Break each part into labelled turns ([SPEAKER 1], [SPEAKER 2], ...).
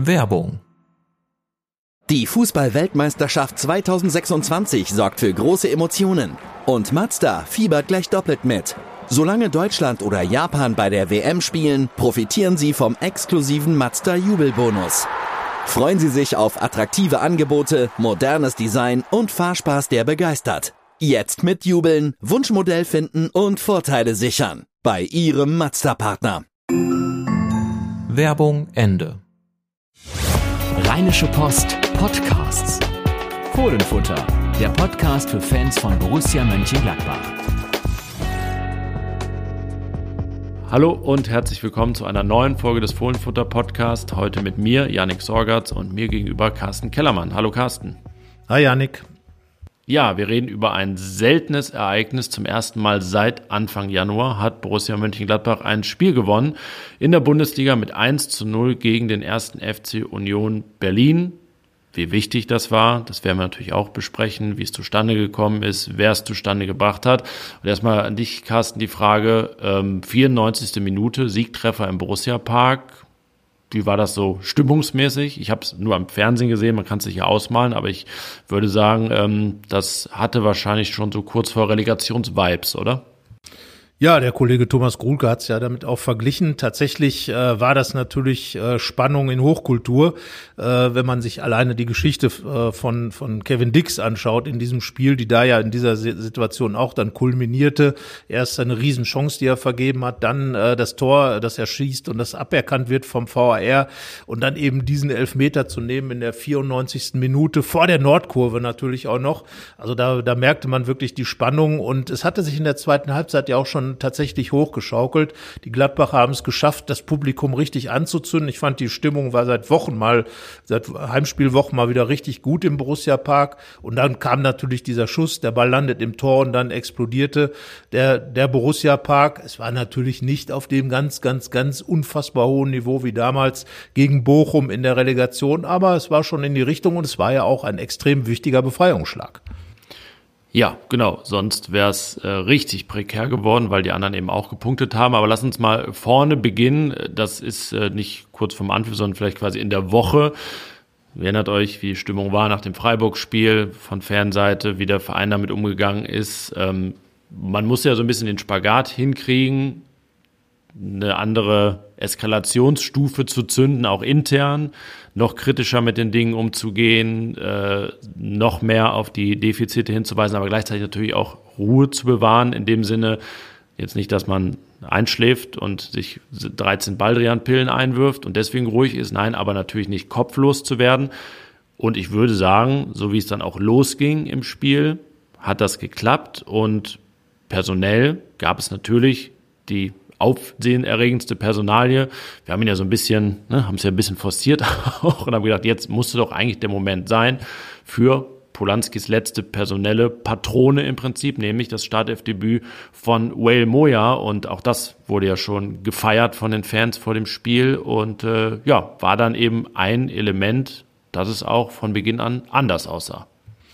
[SPEAKER 1] Werbung.
[SPEAKER 2] Die Fußball-Weltmeisterschaft 2026 sorgt für große Emotionen. Und Mazda fiebert gleich doppelt mit. Solange Deutschland oder Japan bei der WM spielen, profitieren Sie vom exklusiven Mazda-Jubelbonus. Freuen Sie sich auf attraktive Angebote, modernes Design und Fahrspaß, der begeistert. Jetzt mitjubeln, Wunschmodell finden und Vorteile sichern. Bei Ihrem Mazda-Partner.
[SPEAKER 1] Werbung Ende.
[SPEAKER 3] Rheinische Post Podcasts. Fohlenfutter, der Podcast für Fans von Borussia Mönchengladbach.
[SPEAKER 4] Hallo und herzlich willkommen zu einer neuen Folge des Fohlenfutter Podcasts. Heute mit mir, Yannick Sorgatz, und mir gegenüber Carsten Kellermann. Hallo Carsten.
[SPEAKER 5] Hi Yannick.
[SPEAKER 4] Ja, wir reden über ein seltenes Ereignis. Zum ersten Mal seit Anfang Januar hat Borussia Mönchengladbach ein Spiel gewonnen in der Bundesliga mit 1:0 gegen den 1. FC Union Berlin. Wie wichtig das war, das werden wir natürlich auch besprechen, wie es zustande gekommen ist, wer es zustande gebracht hat. Und erstmal an dich, Carsten, die Frage, 94. Minute, Siegtreffer im Borussia-Park. Wie war das so stimmungsmäßig? Ich habe es nur am Fernsehen gesehen, man kann es sich ja ausmalen, aber ich würde sagen, das hatte wahrscheinlich schon so kurz vor Relegations-Vibes, oder?
[SPEAKER 5] Ja, der Kollege Thomas Gruhlke hat es ja damit auch verglichen. Tatsächlich war das natürlich Spannung in Hochkultur, wenn man sich alleine die Geschichte von Kevin Dix anschaut in diesem Spiel, die da ja in dieser Situation auch dann kulminierte. Erst eine Riesenchance, die er vergeben hat, dann das Tor, das er schießt und das aberkannt wird vom VAR und dann eben diesen Elfmeter zu nehmen in der 94. Minute vor der Nordkurve natürlich auch noch. Also da merkte man wirklich die Spannung und es hatte sich in der zweiten Halbzeit ja auch schon tatsächlich hochgeschaukelt. Die Gladbacher haben es geschafft, das Publikum richtig anzuzünden. Ich fand, die Stimmung war seit Heimspielwochen mal wieder richtig gut im Borussia-Park. Und dann kam natürlich dieser Schuss, der Ball landet im Tor und dann explodierte der Borussia-Park. Es war natürlich nicht auf dem ganz unfassbar hohen Niveau wie damals gegen Bochum in der Relegation, aber es war schon in die Richtung und es war ja auch ein extrem wichtiger Befreiungsschlag.
[SPEAKER 4] Ja, genau, sonst wäre es richtig prekär geworden, weil die anderen eben auch gepunktet haben. Aber lass uns mal vorne beginnen. Das ist nicht kurz vorm Anpfiff, sondern vielleicht quasi in der Woche. Ihr erinnert euch, wie die Stimmung war nach dem Freiburg-Spiel von Fanseite, wie der Verein damit umgegangen ist. Man muss ja so ein bisschen den Spagat hinkriegen, eine andere Eskalationsstufe zu zünden, auch intern, noch kritischer mit den Dingen umzugehen, noch mehr auf die Defizite hinzuweisen, aber gleichzeitig natürlich auch Ruhe zu bewahren, in dem Sinne, jetzt nicht, dass man einschläft und sich 13 Baldrian-Pillen einwirft und deswegen ruhig ist, nein, aber natürlich nicht kopflos zu werden. Und ich würde sagen, so wie es dann auch losging im Spiel, hat das geklappt und personell gab es natürlich die aufsehenerregendste Personalie. Wir haben ihn ja so ein bisschen, haben es ja ein bisschen forciert auch und haben gedacht, jetzt musste doch eigentlich der Moment sein für Polanskis letzte personelle Patrone im Prinzip, nämlich das Startelfdebüt von Wale Moya und auch das wurde ja schon gefeiert von den Fans vor dem Spiel und war dann eben ein Element, dass es auch von Beginn an anders aussah.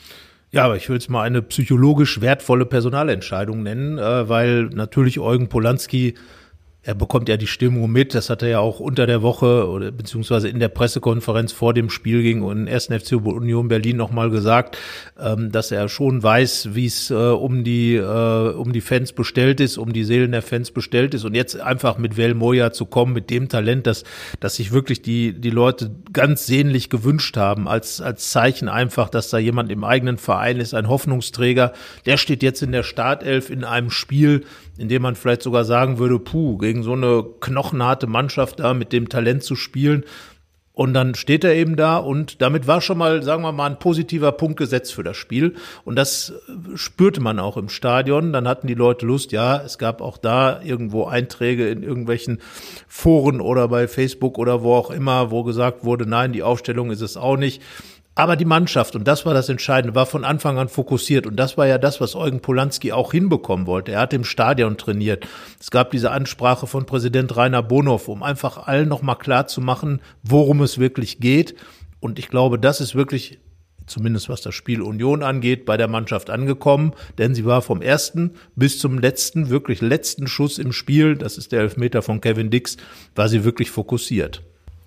[SPEAKER 5] Ja, aber ich will es mal eine psychologisch wertvolle Personalentscheidung nennen, weil natürlich Eugen Polanski, er bekommt ja die Stimmung mit, das hat er ja auch unter der Woche oder beziehungsweise in der Pressekonferenz vor dem Spiel gegen den 1. FC Union Berlin nochmal gesagt, dass er schon weiß, wie es um die Fans bestellt ist, um die Seelen der Fans bestellt ist und jetzt einfach mit Wale Moya zu kommen, mit dem Talent, dass sich wirklich die Leute ganz sehnlich gewünscht haben, als Zeichen einfach, dass da jemand im eigenen Verein ist, ein Hoffnungsträger, der steht jetzt in der Startelf in einem Spiel, in dem man vielleicht sogar sagen würde, gegen so eine knochenharte Mannschaft da mit dem Talent zu spielen. Und dann steht er eben da und damit war schon mal, sagen wir mal, ein positiver Punkt gesetzt für das Spiel. Und das spürte man auch im Stadion. Dann hatten die Leute Lust. Ja, es gab auch da irgendwo Einträge in irgendwelchen Foren oder bei Facebook oder wo auch immer, wo gesagt wurde, nein, die Aufstellung ist es auch nicht. Aber die Mannschaft, und das war das Entscheidende, war von Anfang an fokussiert. Und das war ja das, was Eugen Polanski auch hinbekommen wollte. Er hat im Stadion trainiert. Es gab diese Ansprache von Präsident Rainer Bonhoff, um einfach allen nochmal klar zu machen, worum es wirklich geht. Und ich glaube, das ist wirklich, zumindest was das Spiel Union angeht, bei der Mannschaft angekommen. Denn sie war vom ersten bis zum letzten Schuss im Spiel, das ist der Elfmeter von Kevin Dix, war sie wirklich fokussiert.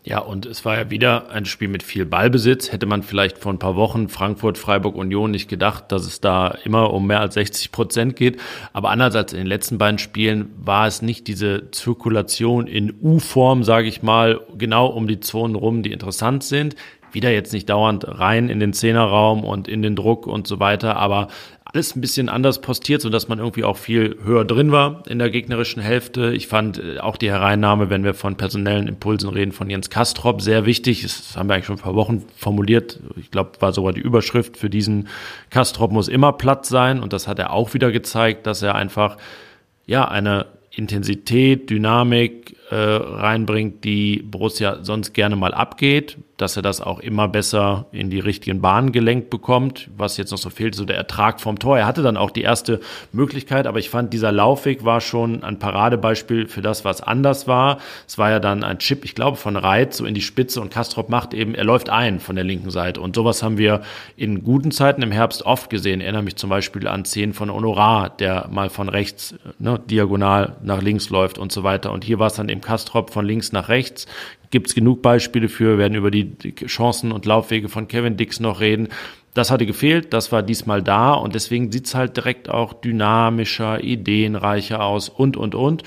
[SPEAKER 4] Ja, und es war ja wieder ein Spiel mit viel Ballbesitz. Hätte man vielleicht vor ein paar Wochen Frankfurt, Freiburg, Union nicht gedacht, dass es da immer um mehr als 60% geht. Aber anders als in den letzten beiden Spielen war es nicht diese Zirkulation in U-Form, sage ich mal, genau um die Zonen rum, die interessant sind. Wieder jetzt nicht dauernd rein in den Zehnerraum und in den Druck und so weiter, aber alles ein bisschen anders postiert, sodass man irgendwie auch viel höher drin war in der gegnerischen Hälfte. Ich fand auch die Hereinnahme, wenn wir von personellen Impulsen reden, von Jens Kastrop sehr wichtig. Das haben wir eigentlich schon vor Wochen formuliert. Ich glaube, war sogar die Überschrift für diesen: Kastrop muss immer platt sein. Und das hat er auch wieder gezeigt, dass er einfach eine Intensität, Dynamik reinbringt, die Borussia sonst gerne mal abgeht, dass er das auch immer besser in die richtigen Bahnen gelenkt bekommt. Was jetzt noch so fehlt, so der Ertrag vom Tor. Er hatte dann auch die erste Möglichkeit, aber ich fand, dieser Laufweg war schon ein Paradebeispiel für das, was anders war. Es war ja dann ein Chip, ich glaube, von Reitz so in die Spitze, und Kastrop er läuft ein von der linken Seite. Und sowas haben wir in guten Zeiten im Herbst oft gesehen. Ich erinnere mich zum Beispiel an Szenen von Honorar, der mal von rechts diagonal nach links läuft und so weiter. Und hier war es dann eben Kastrop von links nach rechts. Gibt es genug Beispiele für, wir werden über die Chancen und Laufwege von Kevin Dix noch reden. Das hatte gefehlt, das war diesmal da, und deswegen sieht es halt direkt auch dynamischer, ideenreicher aus und. Und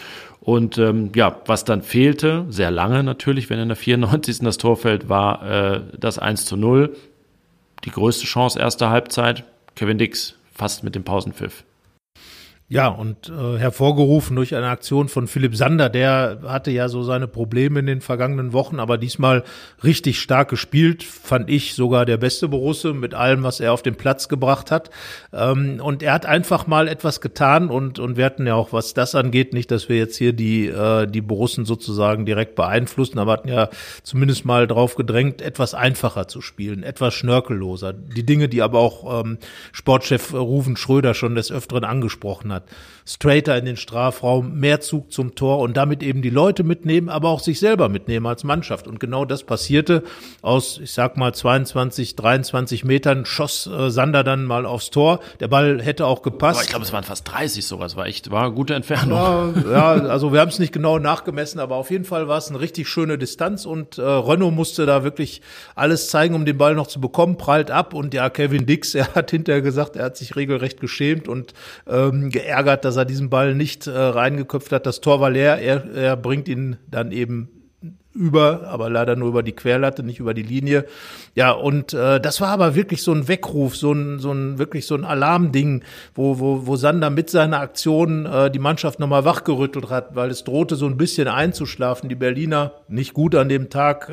[SPEAKER 4] was dann fehlte, sehr lange natürlich, wenn in der 94. das Tor fällt, war das 1:0. Die größte Chance erster Halbzeit, Kevin Dix fast mit dem Pausenpfiff.
[SPEAKER 5] Ja, und hervorgerufen durch eine Aktion von Philipp Sander, der hatte ja so seine Probleme in den vergangenen Wochen, aber diesmal richtig stark gespielt, fand ich sogar der beste Borusse mit allem, was er auf den Platz gebracht hat. Und er hat einfach mal etwas getan, und wir hatten ja auch, was das angeht, nicht, dass wir jetzt hier die Borussen sozusagen direkt beeinflussen, aber hatten ja zumindest mal drauf gedrängt, etwas einfacher zu spielen, etwas schnörkelloser. Die Dinge, die aber auch Sportchef Ruven Schröder schon des Öfteren angesprochen hat. Straighter in den Strafraum, mehr Zug zum Tor und damit eben die Leute mitnehmen, aber auch sich selber mitnehmen als Mannschaft. Und genau das passierte. Aus, ich sag mal, 22, 23 Metern schoss Sander dann mal aufs Tor. Der Ball hätte auch gepasst.
[SPEAKER 4] Aber ich glaube, es waren fast 30 sogar. Es war eine gute Entfernung.
[SPEAKER 5] Ja, also wir haben es nicht genau nachgemessen, aber auf jeden Fall war es eine richtig schöne Distanz, und Renaud musste da wirklich alles zeigen, um den Ball noch zu bekommen, prallt ab, und ja, Kevin Dix, er hat hinterher gesagt, er hat sich regelrecht geschämt und geärgert, dass er diesen Ball nicht reingeköpft hat. Das Tor war leer, er bringt ihn dann eben aber leider nur über die Querlatte, nicht über die Linie. Ja, und das war aber wirklich so ein Weckruf, wirklich so ein Alarmding, wo Sander mit seiner Aktion die Mannschaft nochmal wachgerüttelt hat, weil es drohte so ein bisschen einzuschlafen. Die Berliner nicht gut an dem Tag,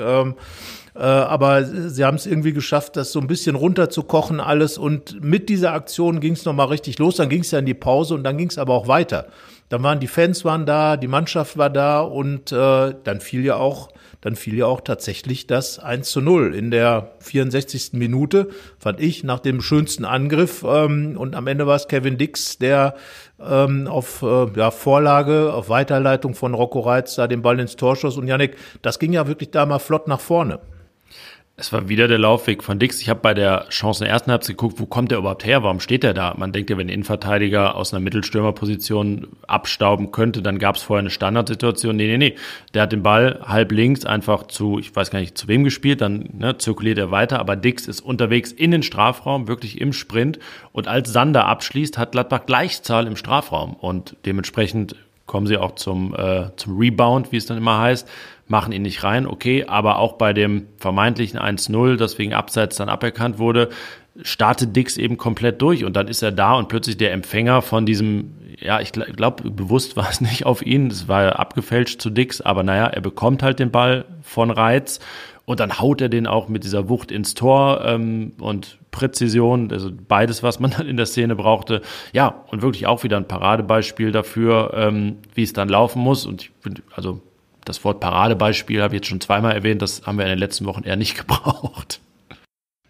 [SPEAKER 5] aber sie haben es irgendwie geschafft, das so ein bisschen runterzukochen alles, und mit dieser Aktion ging es nochmal richtig los. Dann ging es ja in die Pause, und dann ging es aber auch weiter. Dann waren die Fans da, die Mannschaft war da, und dann fiel ja auch tatsächlich das 1:0 in der 64. Minute, fand ich, nach dem schönsten Angriff, und am Ende war es Kevin Dix, der auf Vorlage, auf Weiterleitung von Rocco Reitz da den Ball ins Tor schoss. Und Yannick, das ging ja wirklich da mal flott nach vorne.
[SPEAKER 4] Es war wieder der Laufweg von Dix. Ich habe bei der Chance in der ersten Halbzeit geguckt, wo kommt der überhaupt her? Warum steht der da? Man denkt ja, wenn ein Innenverteidiger aus einer Mittelstürmerposition abstauben könnte, dann gab es vorher eine Standardsituation. Nee. Der hat den Ball halb links einfach ich weiß gar nicht, zu wem gespielt, dann zirkuliert er weiter. Aber Dix ist unterwegs in den Strafraum, wirklich im Sprint. Und als Sander abschließt, hat Gladbach Gleichzahl im Strafraum. Und dementsprechend kommen sie auch zum Rebound, wie es dann immer heißt, machen ihn nicht rein, okay, aber auch bei dem vermeintlichen 1:0, das wegen Abseits dann aberkannt wurde, startet Dix eben komplett durch, und dann ist er da und plötzlich der Empfänger von diesem, ich glaube, bewusst war es nicht auf ihn, das war ja abgefälscht zu Dix, aber er bekommt halt den Ball von Reitz, und dann haut er den auch mit dieser Wucht ins Tor und Präzision, also beides, was man dann in der Szene brauchte. Ja, und wirklich auch wieder ein Paradebeispiel dafür, wie es dann laufen muss. Und ich finde, also das Wort Paradebeispiel habe ich jetzt schon zweimal erwähnt, das haben wir in den letzten Wochen eher nicht gebraucht.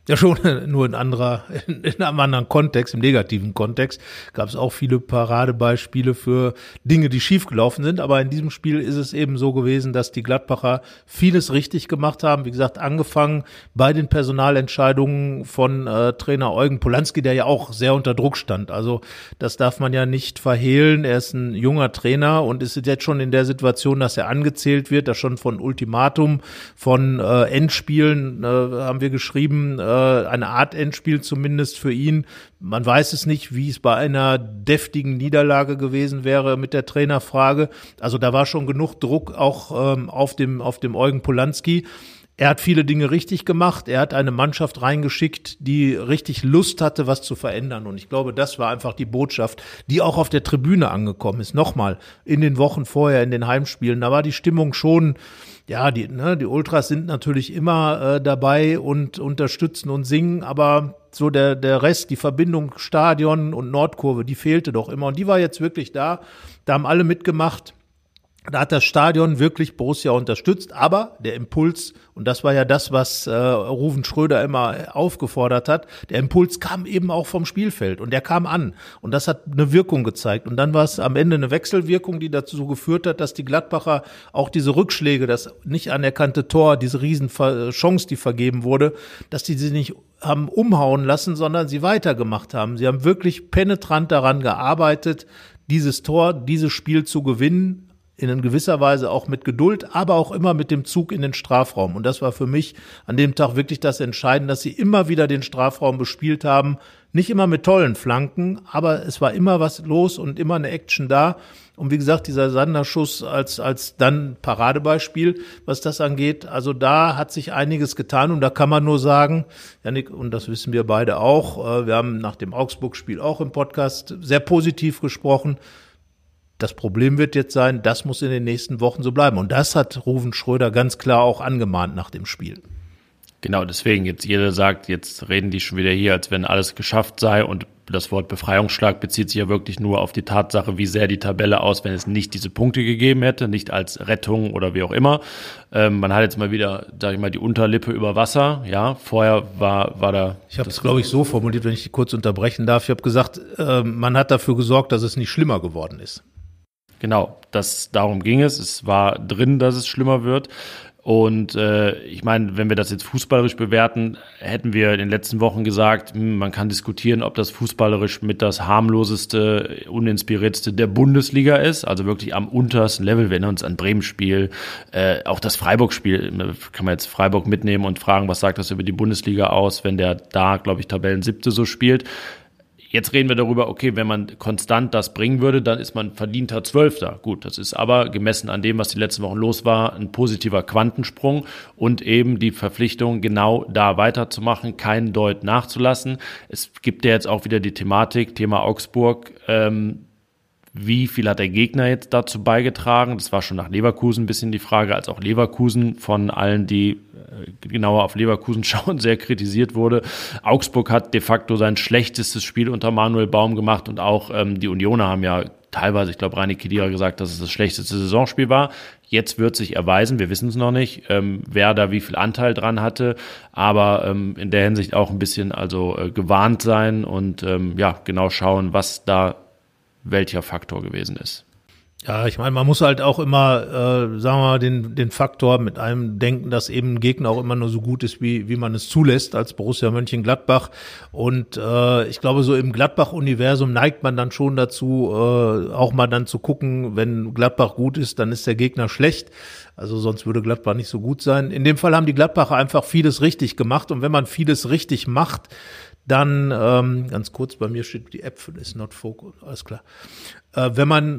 [SPEAKER 5] Ja, schon, nur in einem anderen Kontext, im negativen Kontext, gab es auch viele Paradebeispiele für Dinge, die schiefgelaufen sind. Aber in diesem Spiel ist es eben so gewesen, dass die Gladbacher vieles richtig gemacht haben. Wie gesagt, angefangen bei den Personalentscheidungen von Trainer Eugen Polanski, der ja auch sehr unter Druck stand. Also das darf man ja nicht verhehlen. Er ist ein junger Trainer und ist jetzt schon in der Situation, dass er angezählt wird, dass schon von Ultimatum, von Endspielen haben wir geschrieben, eine Art Endspiel zumindest für ihn. Man weiß es nicht, wie es bei einer deftigen Niederlage gewesen wäre mit der Trainerfrage. Also da war schon genug Druck auch auf dem Eugen Polanski. Er hat viele Dinge richtig gemacht. Er hat eine Mannschaft reingeschickt, die richtig Lust hatte, was zu verändern. Und ich glaube, das war einfach die Botschaft, die auch auf der Tribüne angekommen ist. Nochmal, in den Wochen vorher, in den Heimspielen, da war die Stimmung schon, ja, die Ultras sind natürlich immer dabei und unterstützen und singen, aber so der Rest, die Verbindung Stadion und Nordkurve, die fehlte doch immer. Und die war jetzt wirklich da. Da haben alle mitgemacht. Da hat das Stadion wirklich Borussia unterstützt, aber der Impuls, und das war ja das, was Ruven Schröder immer aufgefordert hat, der Impuls kam eben auch vom Spielfeld und der kam an und das hat eine Wirkung gezeigt. Und dann war es am Ende eine Wechselwirkung, die dazu geführt hat, dass die Gladbacher auch diese Rückschläge, das nicht anerkannte Tor, diese Riesenchance, die vergeben wurde, dass die sie nicht haben umhauen lassen, sondern sie weitergemacht haben. Sie haben wirklich penetrant daran gearbeitet, dieses Tor, dieses Spiel zu gewinnen, in gewisser Weise auch mit Geduld, aber auch immer mit dem Zug in den Strafraum. Und das war für mich an dem Tag wirklich das Entscheidende, dass sie immer wieder den Strafraum bespielt haben. Nicht immer mit tollen Flanken, aber es war immer was los und immer eine Action da. Und wie gesagt, dieser Sander-Schuss als dann Paradebeispiel, was das angeht. Also da hat sich einiges getan und da kann man nur sagen, Jannik, und das wissen wir beide auch, wir haben nach dem Augsburg-Spiel auch im Podcast sehr positiv gesprochen. Das Problem wird jetzt sein, das muss in den nächsten Wochen so bleiben. Und das hat Ruven Schröder ganz klar auch angemahnt nach dem Spiel.
[SPEAKER 4] Genau, deswegen jetzt jeder sagt, jetzt reden die schon wieder hier, als wenn alles geschafft sei. Und das Wort Befreiungsschlag bezieht sich ja wirklich nur auf die Tatsache, wie sähe die Tabelle aus, wenn es nicht diese Punkte gegeben hätte, nicht als Rettung oder wie auch immer. Man hat jetzt mal wieder, sag ich mal, die Unterlippe über Wasser. Ja, vorher war da.
[SPEAKER 5] Ich habe es, glaube ich, so formuliert, wenn ich die kurz unterbrechen darf. Ich habe gesagt, man hat dafür gesorgt, dass es nicht schlimmer geworden ist.
[SPEAKER 4] Genau, darum ging es. Es war drin, dass es schlimmer wird. Und ich meine, wenn wir das jetzt fußballerisch bewerten, hätten wir in den letzten Wochen gesagt, man kann diskutieren, ob das fußballerisch mit das harmloseste, uninspirierteste der Bundesliga ist. Also wirklich am untersten Level. Wir erinnern uns an Bremen-Spiel, auch das Freiburg-Spiel. Kann man jetzt Freiburg mitnehmen und fragen, was sagt das über die Bundesliga aus, wenn der da, glaube ich, Tabellensiebte so spielt. Jetzt reden wir darüber, okay, wenn man konstant das bringen würde, dann ist man verdienter Zwölfter. Gut, das ist aber gemessen an dem, was die letzten Wochen los war, ein positiver Quantensprung und eben die Verpflichtung, genau da weiterzumachen, keinen Deut nachzulassen. Es gibt ja jetzt auch wieder die Thema Augsburg, wie viel hat der Gegner jetzt dazu beigetragen? Das war schon nach Leverkusen ein bisschen die Frage, als auch Leverkusen von allen, die genauer auf Leverkusen schauen, sehr kritisiert wurde. Augsburg hat de facto sein schlechtestes Spiel unter Manuel Baum gemacht und auch die Unioner haben ja teilweise, ich glaube, Rani Khedira gesagt, dass es das schlechteste Saisonspiel war. Jetzt wird sich erweisen, wir wissen es noch nicht, wer da wie viel Anteil dran hatte, aber in der Hinsicht auch ein bisschen gewarnt sein und genau schauen, was da welcher Faktor gewesen ist.
[SPEAKER 5] Ja, ich meine, man muss halt auch immer, sagen wir mal, den Faktor mit einem denken, dass eben ein Gegner auch immer nur so gut ist, wie man es zulässt als Borussia Mönchengladbach. Und ich glaube, so im Gladbach-Universum neigt man dann schon dazu, auch mal dann zu gucken, wenn Gladbach gut ist, dann ist der Gegner schlecht. Also sonst würde Gladbach nicht so gut sein. In dem Fall haben die Gladbacher einfach vieles richtig gemacht. Und wenn man vieles richtig macht, dann, ganz kurz, bei mir steht, die App ist not focus, alles klar. Wenn man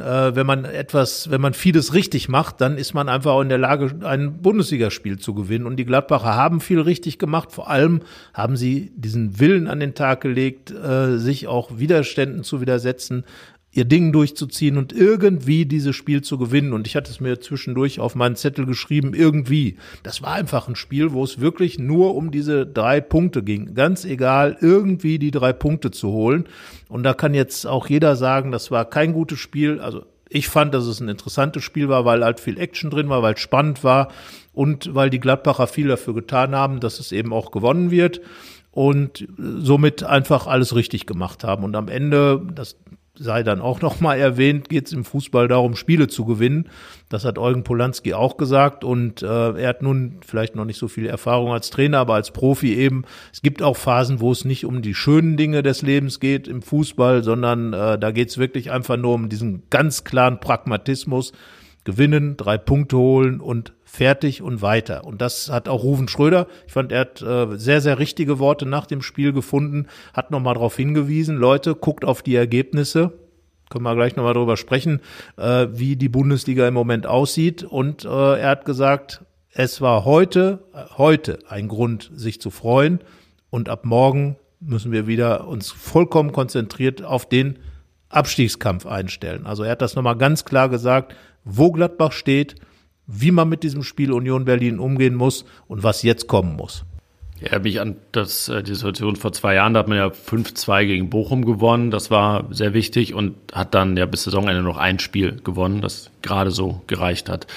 [SPEAKER 5] vieles richtig macht, dann ist man einfach auch in der Lage, ein Bundesligaspiel zu gewinnen. Und die Gladbacher haben viel richtig gemacht. Vor allem haben sie diesen Willen an den Tag gelegt, sich auch Widerständen zu widersetzen, ihr Ding durchzuziehen und irgendwie dieses Spiel zu gewinnen. Und ich hatte es mir zwischendurch auf meinen Zettel geschrieben, irgendwie. Das war einfach ein Spiel, wo es wirklich nur um diese 3 Punkte ging. Ganz egal, irgendwie die 3 Punkte zu holen. Und da kann jetzt auch jeder sagen, das war kein gutes Spiel. Also ich fand, dass es ein interessantes Spiel war, weil halt viel Action drin war, weil es spannend war und weil die Gladbacher viel dafür getan haben, dass es eben auch gewonnen wird. und somit einfach alles richtig gemacht haben. Und am Ende, das sei dann auch nochmal erwähnt, geht es im Fußball darum, Spiele zu gewinnen. Das hat Eugen Polanski auch gesagt und er hat nun vielleicht noch nicht so viel Erfahrung als Trainer, aber als Profi eben. Es gibt auch Phasen, wo es nicht um die schönen Dinge des Lebens geht im Fußball, sondern da geht es wirklich einfach nur um diesen ganz klaren Pragmatismus. Gewinnen, 3 Punkte holen und fertig und weiter. Und das hat auch Ruven Schröder. Ich fand, er hat sehr, sehr richtige Worte nach dem Spiel gefunden, hat nochmal darauf hingewiesen, Leute, guckt auf die Ergebnisse. Können wir gleich nochmal darüber sprechen, wie die Bundesliga im Moment aussieht. Und er hat gesagt, es war heute ein Grund, sich zu freuen. Und ab morgen müssen wir wieder uns vollkommen konzentriert auf den Abstiegskampf einstellen. Also er hat das nochmal ganz klar gesagt, wo Gladbach steht, wie man mit diesem Spiel Union Berlin umgehen muss und was jetzt kommen muss.
[SPEAKER 4] Ja, erinnere mich an die Situation vor 2 Jahren, da hat man ja 5-2 gegen Bochum gewonnen, das war sehr wichtig und hat dann ja bis Saisonende noch ein Spiel gewonnen, das gerade so gereicht hat.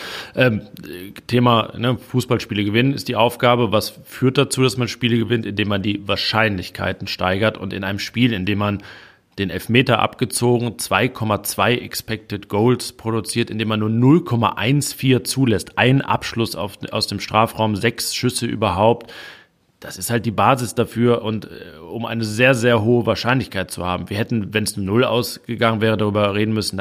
[SPEAKER 4] Thema Fußballspiele gewinnen ist die Aufgabe, was führt dazu, dass man Spiele gewinnt, indem man die Wahrscheinlichkeiten steigert und in einem Spiel, in dem man den Elfmeter abgezogen, 2,2 Expected Goals produziert, indem man nur 0,14 zulässt. Ein Abschluss aus dem Strafraum, 6 Schüsse überhaupt. Das ist halt die Basis dafür und um eine sehr, sehr hohe Wahrscheinlichkeit zu haben. Wir hätten, wenn es 0 ausgegangen wäre, darüber reden müssen,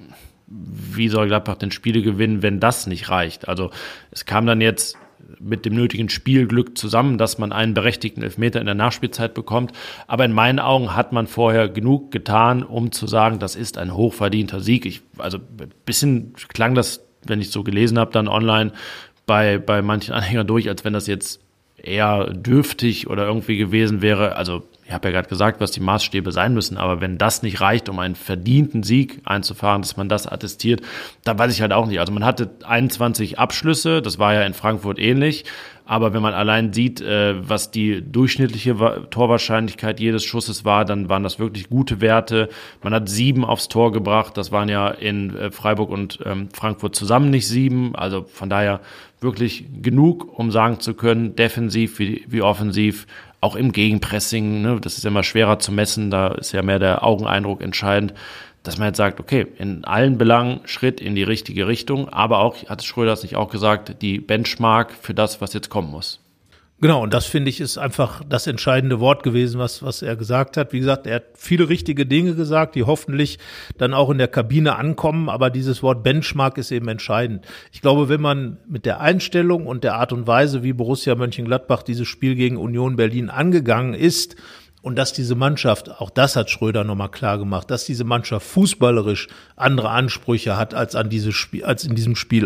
[SPEAKER 4] wie soll Gladbach denn Spiele gewinnen, wenn das nicht reicht? Also es kam dann jetzt mit dem nötigen Spielglück zusammen, dass man einen berechtigten Elfmeter in der Nachspielzeit bekommt. Aber in meinen Augen hat man vorher genug getan, um zu sagen, das ist ein hochverdienter Sieg. Also ein bisschen klang das, wenn ich so gelesen habe, dann online bei manchen Anhängern durch, als wenn das jetzt eher dürftig oder irgendwie gewesen wäre. Also ich habe ja gerade gesagt, was die Maßstäbe sein müssen, aber wenn das nicht reicht, um einen verdienten Sieg einzufahren, dass man das attestiert, dann weiß ich halt auch nicht. Also man hatte 21 Abschlüsse, das war ja in Frankfurt ähnlich, aber wenn man allein sieht, was die durchschnittliche Torwahrscheinlichkeit jedes Schusses war, dann waren das wirklich gute Werte. Man hat 7 aufs Tor gebracht, das waren ja in Freiburg und Frankfurt zusammen nicht 7, also von daher wirklich genug, um sagen zu können, defensiv wie offensiv, auch im Gegenpressing, das ist ja immer schwerer zu messen, da ist ja mehr der Augeneindruck entscheidend, dass man jetzt sagt, okay, in allen Belangen Schritt in die richtige Richtung, aber auch, hat Schröder es nicht auch gesagt, die Benchmark für das, was jetzt kommen muss.
[SPEAKER 5] Genau, und das finde ich ist einfach das entscheidende Wort gewesen, was er gesagt hat. Wie gesagt, er hat viele richtige Dinge gesagt, die hoffentlich dann auch in der Kabine ankommen, aber dieses Wort Benchmark ist eben entscheidend. Ich glaube, wenn man mit der Einstellung und der Art und Weise, wie Borussia Mönchengladbach dieses Spiel gegen Union Berlin angegangen ist, und dass diese Mannschaft, auch das hat Schröder nochmal klar gemacht, dass diese Mannschaft fußballerisch andere Ansprüche hat, als in diesem Spiel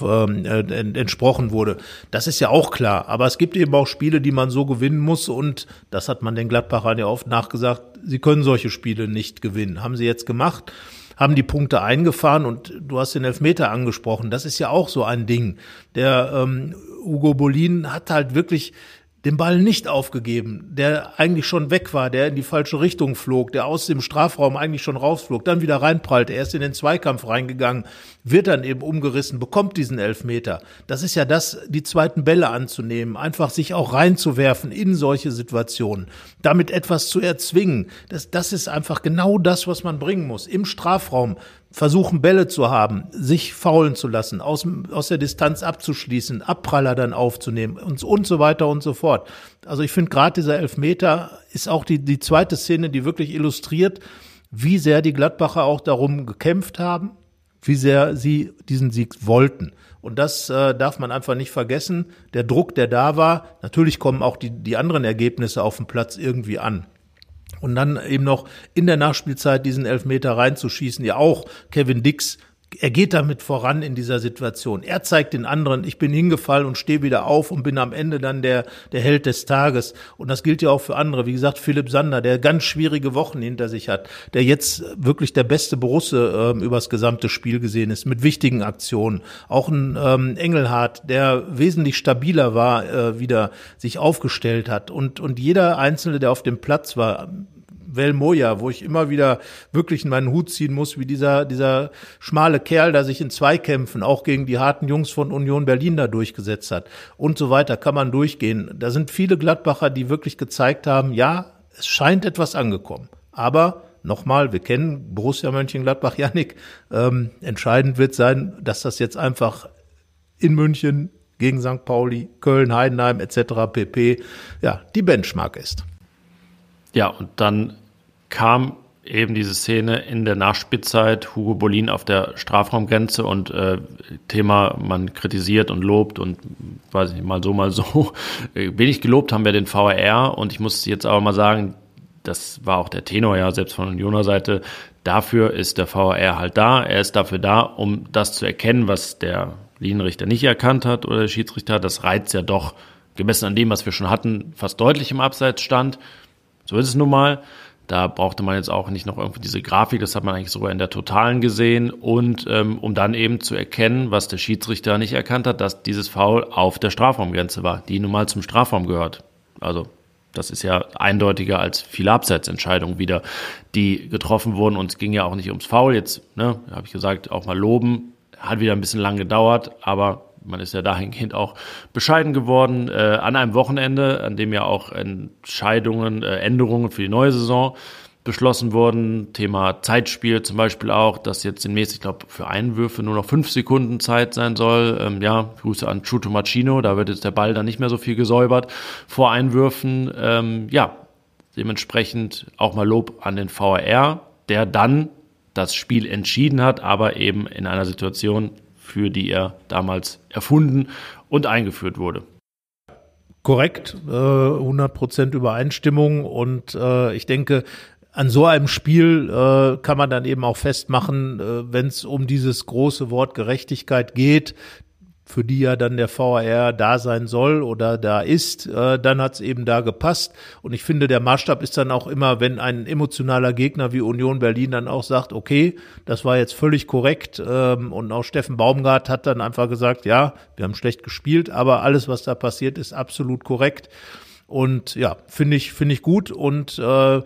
[SPEAKER 5] entsprochen wurde. Das ist ja auch klar. Aber es gibt eben auch Spiele, die man so gewinnen muss. Und das hat man den Gladbachern ja oft nachgesagt, sie können solche Spiele nicht gewinnen. Haben sie jetzt gemacht, haben die Punkte eingefahren und du hast den Elfmeter angesprochen. Das ist ja auch so ein Ding. Der Ugo Bolin hat halt wirklich den Ball nicht aufgegeben, der eigentlich schon weg war, der in die falsche Richtung flog, der aus dem Strafraum eigentlich schon rausflog, dann wieder reinprallte, er ist in den Zweikampf reingegangen, wird dann eben umgerissen, bekommt diesen Elfmeter. Das ist ja das, die zweiten Bälle anzunehmen, einfach sich auch reinzuwerfen in solche Situationen, damit etwas zu erzwingen. Das ist einfach genau das, was man bringen muss. Im Strafraum versuchen, Bälle zu haben, sich faulen zu lassen, aus der Distanz abzuschließen, Abpraller dann aufzunehmen und so weiter und so fort. Also ich finde gerade dieser Elfmeter ist auch die zweite Szene, die wirklich illustriert, wie sehr die Gladbacher auch darum gekämpft haben, wie sehr sie diesen Sieg wollten. Und das darf man einfach nicht vergessen. Der Druck, der da war, natürlich kommen auch die anderen Ergebnisse auf dem Platz irgendwie an. Und dann eben noch in der Nachspielzeit diesen Elfmeter reinzuschießen, ja auch Kevin Dix, er geht damit voran in dieser Situation. Er zeigt den anderen, ich bin hingefallen und stehe wieder auf und bin am Ende dann der Held des Tages. Und das gilt ja auch für andere. Wie gesagt, Philipp Sander, der ganz schwierige Wochen hinter sich hat, der jetzt wirklich der beste Borusse übers gesamte Spiel gesehen ist, mit wichtigen Aktionen. Auch ein Engelhardt, der wesentlich stabiler war, wieder sich aufgestellt hat. Und jeder Einzelne, der auf dem Platz war, Velmoya, wo ich immer wieder wirklich meinen Hut ziehen muss, wie dieser schmale Kerl, der sich in Zweikämpfen auch gegen die harten Jungs von Union Berlin da durchgesetzt hat und so weiter, kann man durchgehen. Da sind viele Gladbacher, die wirklich gezeigt haben, ja, es scheint etwas angekommen. Aber nochmal, wir kennen Borussia Mönchengladbach, Yannick, entscheidend wird sein, dass das jetzt einfach in München gegen St. Pauli, Köln, Heidenheim etc. pp. Ja, die Benchmark ist.
[SPEAKER 4] Ja, und dann kam eben diese Szene in der Nachspielzeit, Hugo Bollin auf der Strafraumgrenze und Thema, man kritisiert und lobt und weiß ich nicht, mal so. Wenig gelobt haben wir den VAR und ich muss jetzt aber mal sagen, das war auch der Tenor ja selbst von Unioner Seite, dafür ist der VAR halt da, er ist dafür da, um das zu erkennen, was der Linienrichter nicht erkannt hat oder der Schiedsrichter, das reizt ja doch, gemessen an dem, was wir schon hatten, fast deutlich im Abseits stand. So ist es nun mal. Da brauchte man jetzt auch nicht noch irgendwie diese Grafik, das hat man eigentlich sogar in der Totalen gesehen. Und um dann eben zu erkennen, was der Schiedsrichter nicht erkannt hat, dass dieses Foul auf der Strafraumgrenze war, die nun mal zum Strafraum gehört. Also das ist ja eindeutiger als viele Abseitsentscheidungen wieder, die getroffen wurden. Und es ging ja auch nicht ums Foul. Jetzt, habe ich gesagt, auch mal loben. Hat wieder ein bisschen lang gedauert, aber man ist ja dahingehend auch bescheiden geworden an einem Wochenende, an dem ja auch Änderungen für die neue Saison beschlossen wurden. Thema Zeitspiel zum Beispiel auch, dass jetzt demnächst, ich glaube, für Einwürfe nur noch 5 Sekunden Zeit sein soll. Grüße an Chuto Machino, da wird jetzt der Ball dann nicht mehr so viel gesäubert vor Einwürfen. Dementsprechend auch mal Lob an den VAR, der dann das Spiel entschieden hat, aber eben in einer Situation, für die er damals erfunden und eingeführt wurde.
[SPEAKER 5] Korrekt, 100% Übereinstimmung und ich denke, an so einem Spiel kann man dann eben auch festmachen, wenn es um dieses große Wort Gerechtigkeit geht, für die ja dann der VAR da sein soll oder da ist, dann hat es eben da gepasst. Und ich finde, der Maßstab ist dann auch immer, wenn ein emotionaler Gegner wie Union Berlin dann auch sagt, okay, das war jetzt völlig korrekt. Und auch Steffen Baumgart hat dann einfach gesagt, ja, wir haben schlecht gespielt, aber alles, was da passiert, ist absolut korrekt. Und ja, finde ich gut. Und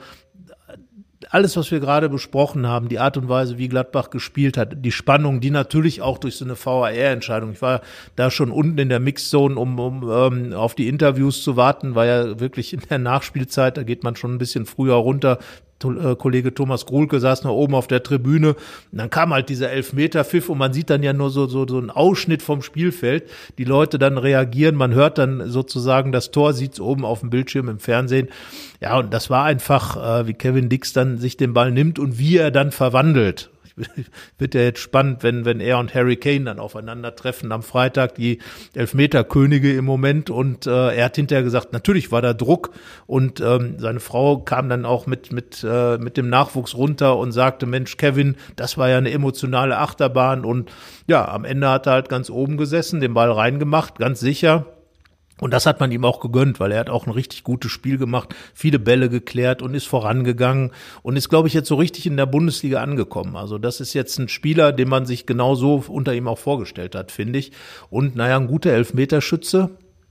[SPEAKER 5] alles, was wir gerade besprochen haben, die Art und Weise, wie Gladbach gespielt hat, die Spannung, die natürlich auch durch so eine VAR-Entscheidung, ich war da schon unten in der Mixzone, um auf die Interviews zu warten, war ja wirklich in der Nachspielzeit, da geht man schon ein bisschen früher runter. Kollege Thomas Gruhlke saß noch oben auf der Tribüne und dann kam halt dieser Elfmeter-Pfiff und man sieht dann ja nur so einen Ausschnitt vom Spielfeld, die Leute dann reagieren, man hört dann sozusagen das Tor, sieht's oben auf dem Bildschirm im Fernsehen. Ja, und das war einfach, wie Kevin Dix dann sich den Ball nimmt und wie er dann verwandelt. Wird ja jetzt spannend, wenn er und Harry Kane dann aufeinandertreffen am Freitag, die Elfmeterkönige im Moment. Und er hat hinterher gesagt, natürlich war da Druck. Und seine Frau kam dann auch mit dem Nachwuchs runter und sagte, Mensch, Kevin, das war ja eine emotionale Achterbahn. Und ja, am Ende hat er halt ganz oben gesessen, den Ball reingemacht, ganz sicher. Und das hat man ihm auch gegönnt, weil er hat auch ein richtig gutes Spiel gemacht, viele Bälle geklärt und ist vorangegangen und ist, glaube ich, jetzt so richtig in der Bundesliga angekommen. Also das ist jetzt ein Spieler, den man sich genauso unter ihm auch vorgestellt hat, finde ich. Und naja, ein guter Elfmeterschütze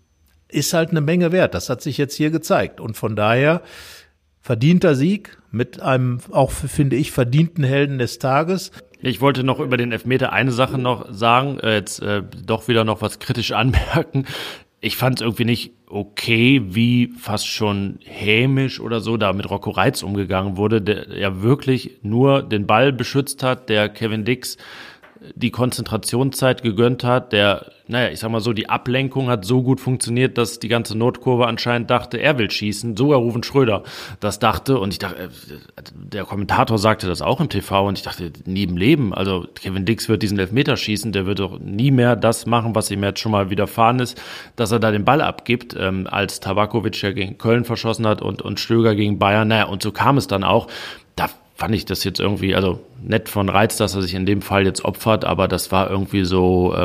[SPEAKER 5] ist halt eine Menge wert. Das hat sich jetzt hier gezeigt. Und von daher verdienter Sieg mit einem auch, finde ich, verdienten Helden des Tages.
[SPEAKER 4] Ich wollte noch über den Elfmeter eine Sache noch sagen, doch wieder noch was kritisch anmerken. Ich fand es irgendwie nicht okay, wie fast schon hämisch oder so da mit Rocco Reitz umgegangen wurde, der ja wirklich nur den Ball beschützt hat, der Kevin Dix die Konzentrationszeit gegönnt hat, der, ich sag mal so, die Ablenkung hat so gut funktioniert, dass die ganze Nordkurve anscheinend dachte, er will schießen, sogar Ruven Schröder das dachte und ich dachte, der Kommentator sagte das auch im TV und ich dachte, nie im Leben, also Kevin Dix wird diesen Elfmeter schießen, der wird doch nie mehr das machen, was ihm jetzt schon mal widerfahren ist, dass er da den Ball abgibt, als Tabakovic ja gegen Köln verschossen hat und Stöger gegen Bayern, und so kam es dann auch. Da fand ich das jetzt irgendwie, also nett von Reitz, dass er sich in dem Fall jetzt opfert, aber das war irgendwie so,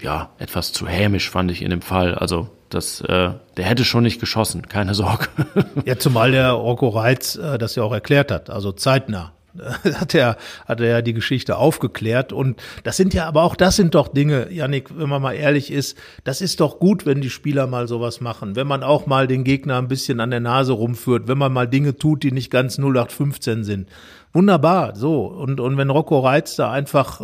[SPEAKER 4] etwas zu hämisch, fand ich in dem Fall. Also der hätte schon nicht geschossen, keine Sorge.
[SPEAKER 5] Ja, zumal der Rocco Reitz das ja auch erklärt hat, also zeitnah. Hat er ja die Geschichte aufgeklärt. Und das sind doch Dinge, Yannick, wenn man mal ehrlich ist, das ist doch gut, wenn die Spieler mal sowas machen. Wenn man auch mal den Gegner ein bisschen an der Nase rumführt, wenn man mal Dinge tut, die nicht ganz 0815 sind. Wunderbar, so. Und wenn Rocco Reitz da einfach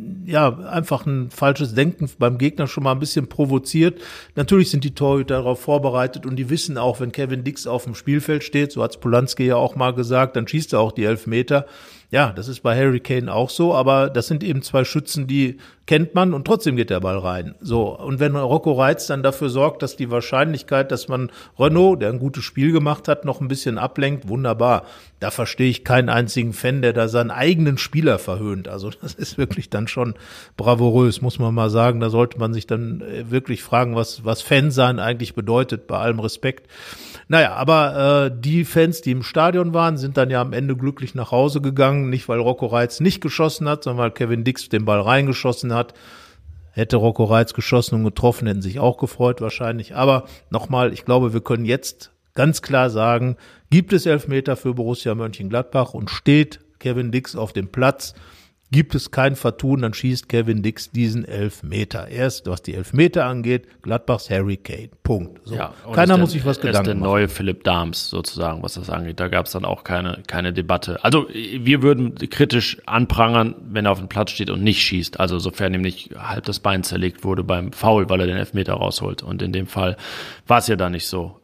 [SPEAKER 5] ein falsches Denken beim Gegner schon mal ein bisschen provoziert. Natürlich sind die Torhüter darauf vorbereitet und die wissen auch, wenn Kevin Dix auf dem Spielfeld steht, so hat's Polanski ja auch mal gesagt, dann schießt er auch die Elfmeter. Ja, das ist bei Harry Kane auch so, aber das sind eben zwei Schützen, die kennt man und trotzdem geht der Ball rein. So, und wenn Rocco Reitz dann dafür sorgt, dass die Wahrscheinlichkeit, dass man Renaud, der ein gutes Spiel gemacht hat, noch ein bisschen ablenkt, wunderbar. Da verstehe ich keinen einzigen Fan, der da seinen eigenen Spieler verhöhnt. Also das ist wirklich dann schon bravourös, muss man mal sagen. Da sollte man sich dann wirklich fragen, was Fansein eigentlich bedeutet, bei allem Respekt. Naja, aber die Fans, die im Stadion waren, sind dann ja am Ende glücklich nach Hause gegangen. Nicht, weil Rocco Reitz nicht geschossen hat, sondern weil Kevin Dix den Ball reingeschossen hat. Hätte Rocco Reitz geschossen und getroffen, hätten sich auch gefreut wahrscheinlich. Aber nochmal, ich glaube, wir können jetzt ganz klar sagen, gibt es Elfmeter für Borussia Mönchengladbach und steht Kevin Dix auf dem Platz, gibt es kein Vertun, dann schießt Kevin Dix diesen Elfmeter. Erst, was die Elfmeter angeht, Gladbachs Harry Kane. Punkt. So. Ja, keiner muss sich was Gedanken machen.
[SPEAKER 4] Er ist der neue Philipp Dahms sozusagen, was das angeht. Da gab es dann auch keine Debatte. Also wir würden kritisch anprangern, wenn er auf dem Platz steht und nicht schießt. Also sofern ihm nicht halb das Bein zerlegt wurde beim Foul, weil er den Elfmeter rausholt. Und in dem Fall war es ja da nicht so.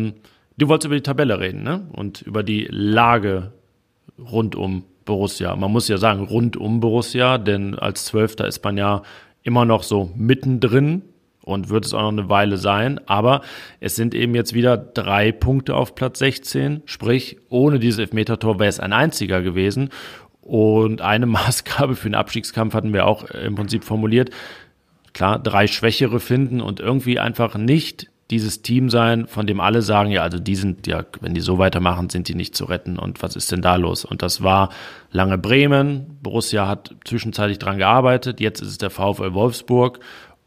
[SPEAKER 4] Du wolltest über die Tabelle reden, ne? Und über die Lage rund um Borussia. Man muss ja sagen, rund um Borussia, denn als Zwölfter ist man ja immer noch so mittendrin und wird es auch noch eine Weile sein. Aber es sind eben jetzt wieder 3 Punkte auf Platz 16. Sprich, ohne dieses Elfmetertor wäre es ein einziger gewesen. Und eine Maßgabe für den Abstiegskampf hatten wir auch im Prinzip formuliert. Klar, 3 Schwächere finden und irgendwie einfach nicht dieses Team sein, von dem alle sagen, ja, also die sind ja, wenn die so weitermachen, sind die nicht zu retten und was ist denn da los? Und das war lange Bremen, Borussia hat zwischenzeitlich dran gearbeitet, jetzt ist es der VfL Wolfsburg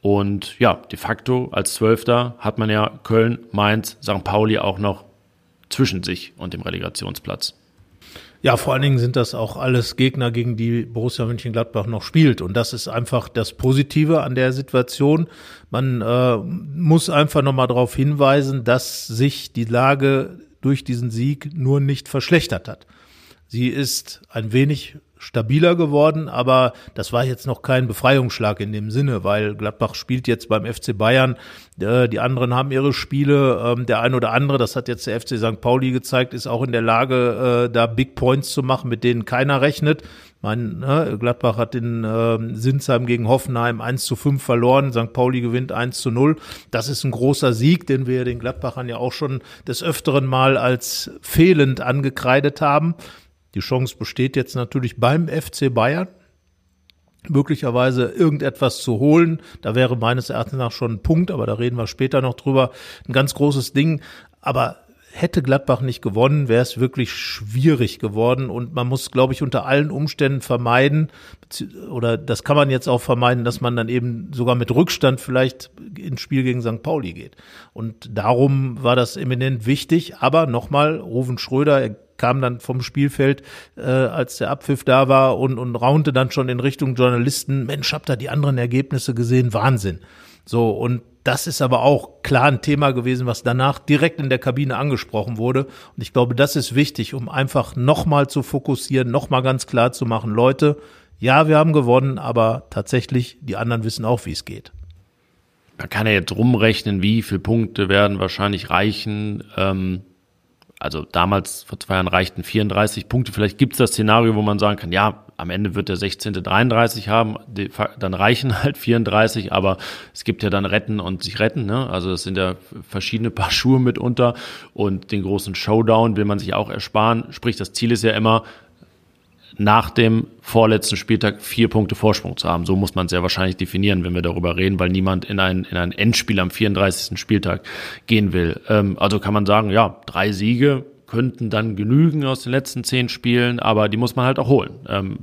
[SPEAKER 4] und ja, de facto als Zwölfter hat man ja Köln, Mainz, St. Pauli auch noch zwischen sich und dem Relegationsplatz.
[SPEAKER 5] Ja, vor allen Dingen sind das auch alles Gegner, gegen die Borussia Mönchengladbach noch spielt. Und das ist einfach das Positive an der Situation. Man muss einfach nochmal darauf hinweisen, dass sich die Lage durch diesen Sieg nur nicht verschlechtert hat. Sie ist ein wenig stabiler geworden, aber das war jetzt noch kein Befreiungsschlag in dem Sinne, weil Gladbach spielt jetzt beim FC Bayern, die anderen haben ihre Spiele, der ein oder andere, das hat jetzt der FC St. Pauli gezeigt, ist auch in der Lage, da Big Points zu machen, mit denen keiner rechnet. Gladbach hat in Sinsheim gegen Hoffenheim 1:5 verloren, St. Pauli gewinnt 1:0. Das ist ein großer Sieg, den wir den Gladbachern ja auch schon des Öfteren mal als fehlend angekreidet haben. Die Chance besteht jetzt natürlich beim FC Bayern, möglicherweise irgendetwas zu holen. Da wäre meines Erachtens nach schon ein Punkt, aber da reden wir später noch drüber. Ein ganz großes Ding. Aber hätte Gladbach nicht gewonnen, wäre es wirklich schwierig geworden. Und man muss, glaube ich, unter allen Umständen vermeiden, oder das kann man jetzt auch vermeiden, dass man dann eben sogar mit Rückstand vielleicht ins Spiel gegen St. Pauli geht. Und darum war das eminent wichtig. Aber nochmal, Ruven Schröder kam dann vom Spielfeld, als der Abpfiff da war und raunte dann schon in Richtung Journalisten, Mensch, habt ihr die anderen Ergebnisse gesehen? Wahnsinn. So, und das ist aber auch klar ein Thema gewesen, was danach direkt in der Kabine angesprochen wurde. Und ich glaube, das ist wichtig, um einfach nochmal zu fokussieren, nochmal ganz klar zu machen, Leute, ja, wir haben gewonnen, aber tatsächlich, die anderen wissen auch, wie es geht.
[SPEAKER 4] Man kann ja jetzt rumrechnen, wie viele Punkte werden wahrscheinlich reichen. Also damals, vor 2 Jahren, reichten 34 Punkte. Vielleicht gibt es das Szenario, wo man sagen kann, ja, am Ende wird der 16. 33 haben, dann reichen halt 34, aber es gibt ja dann Retten und sich retten, ne? Also das sind ja verschiedene Paar Schuhe mitunter und den großen Showdown will man sich auch ersparen. Sprich, das Ziel ist ja immer, nach dem vorletzten Spieltag 4 Punkte Vorsprung zu haben. So muss man es ja wahrscheinlich definieren, wenn wir darüber reden, weil niemand in ein Endspiel am 34. Spieltag gehen will. Also kann man sagen, ja, 3 Siege könnten dann genügen aus den letzten 10 Spielen, aber die muss man halt auch holen.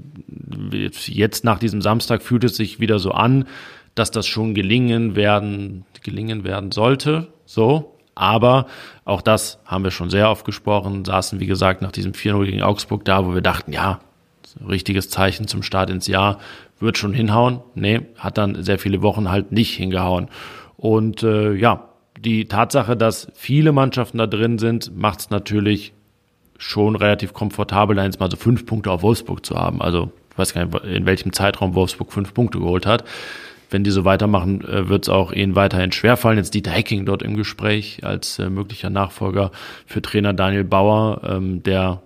[SPEAKER 4] Jetzt nach diesem Samstag fühlt es sich wieder so an, dass das schon gelingen werden sollte. So. Aber auch das haben wir schon sehr oft gesprochen, saßen, wie gesagt, nach diesem 4:0 gegen Augsburg da, wo wir dachten, ja, richtiges Zeichen zum Start ins Jahr, wird schon hinhauen. Nee, hat dann sehr viele Wochen halt nicht hingehauen. Und die Tatsache, dass viele Mannschaften da drin sind, macht es natürlich schon relativ komfortabel, da jetzt mal so 5 Punkte auf Wolfsburg zu haben. Also ich weiß gar nicht, in welchem Zeitraum Wolfsburg 5 Punkte geholt hat. Wenn die so weitermachen, wird es auch ihnen weiterhin schwerfallen. Jetzt Dieter Hecking dort im Gespräch als möglicher Nachfolger für Trainer Daniel Bauer, der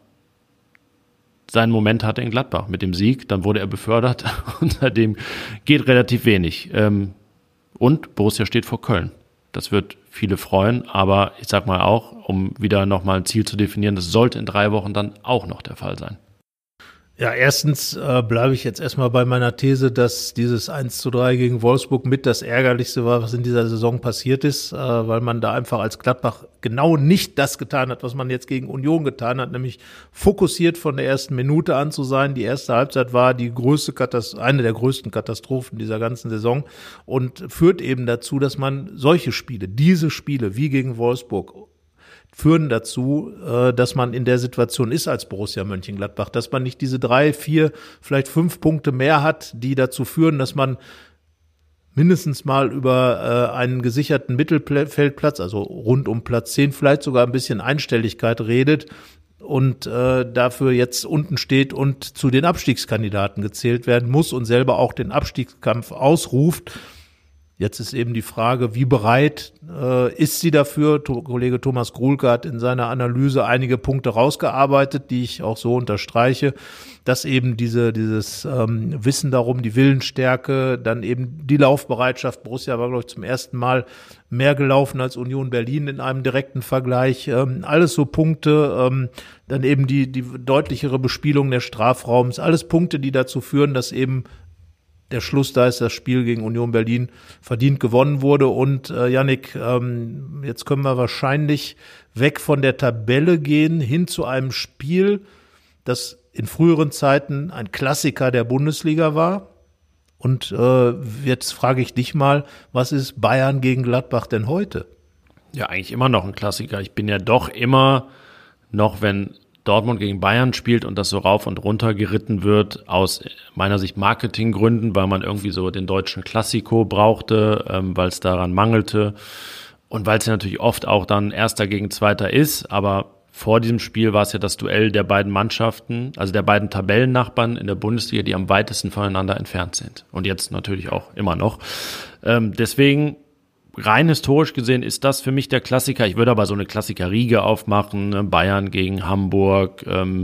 [SPEAKER 4] seinen Moment hatte in Gladbach mit dem Sieg. Dann wurde er befördert und seitdem geht relativ wenig. Und Borussia steht vor Köln. Das wird viele freuen, aber ich sag mal auch, um wieder nochmal ein Ziel zu definieren, das sollte in 3 Wochen dann auch noch der Fall sein.
[SPEAKER 5] Ja, erstens bleibe ich jetzt erstmal bei meiner These, dass dieses 1:3 gegen Wolfsburg mit das Ärgerlichste war, was in dieser Saison passiert ist, weil man da einfach als Gladbach genau nicht das getan hat, was man jetzt gegen Union getan hat, nämlich fokussiert von der ersten Minute an zu sein. Die erste Halbzeit war die eine der größten Katastrophen dieser ganzen Saison und führt eben dazu, dass man diese Spiele wie gegen Wolfsburg führen dazu, dass man in der Situation ist als Borussia Mönchengladbach, dass man nicht diese 3, 4, vielleicht 5 Punkte mehr hat, die dazu führen, dass man mindestens mal über einen gesicherten Mittelfeldplatz, also rund um Platz 10, vielleicht sogar ein bisschen Einstelligkeit redet und dafür jetzt unten steht und zu den Abstiegskandidaten gezählt werden muss und selber auch den Abstiegskampf ausruft. Jetzt ist eben die Frage, wie bereit ist sie dafür? Kollege Thomas Gruhlke hat in seiner Analyse einige Punkte rausgearbeitet, die ich auch so unterstreiche, dass eben dieses Wissen darum, die Willensstärke, dann eben die Laufbereitschaft. Borussia war, glaube ich, zum ersten Mal mehr gelaufen als Union Berlin in einem direkten Vergleich. Alles so Punkte, dann eben die deutlichere Bespielung des Strafraums, alles Punkte, die dazu führen, dass eben der Schluss da ist, das Spiel gegen Union Berlin verdient gewonnen wurde. Und Yannick, jetzt können wir wahrscheinlich weg von der Tabelle gehen, hin zu einem Spiel, das in früheren Zeiten ein Klassiker der Bundesliga war. Und jetzt frage ich dich mal, was ist Bayern gegen Gladbach denn heute?
[SPEAKER 4] Ja, eigentlich immer noch ein Klassiker. Ich bin ja doch immer noch, wenn Dortmund gegen Bayern spielt und das so rauf und runter geritten wird, aus meiner Sicht Marketinggründen, weil man irgendwie so den deutschen Klassiko brauchte, weil es daran mangelte und weil es ja natürlich oft auch dann Erster gegen Zweiter ist, aber vor diesem Spiel war es ja das Duell der beiden Mannschaften, also der beiden Tabellennachbarn in der Bundesliga, die am weitesten voneinander entfernt sind und jetzt natürlich auch immer noch. Deswegen rein historisch gesehen ist das für mich der Klassiker. Ich würde aber so eine Klassiker-Riege aufmachen, ne? Bayern gegen Hamburg,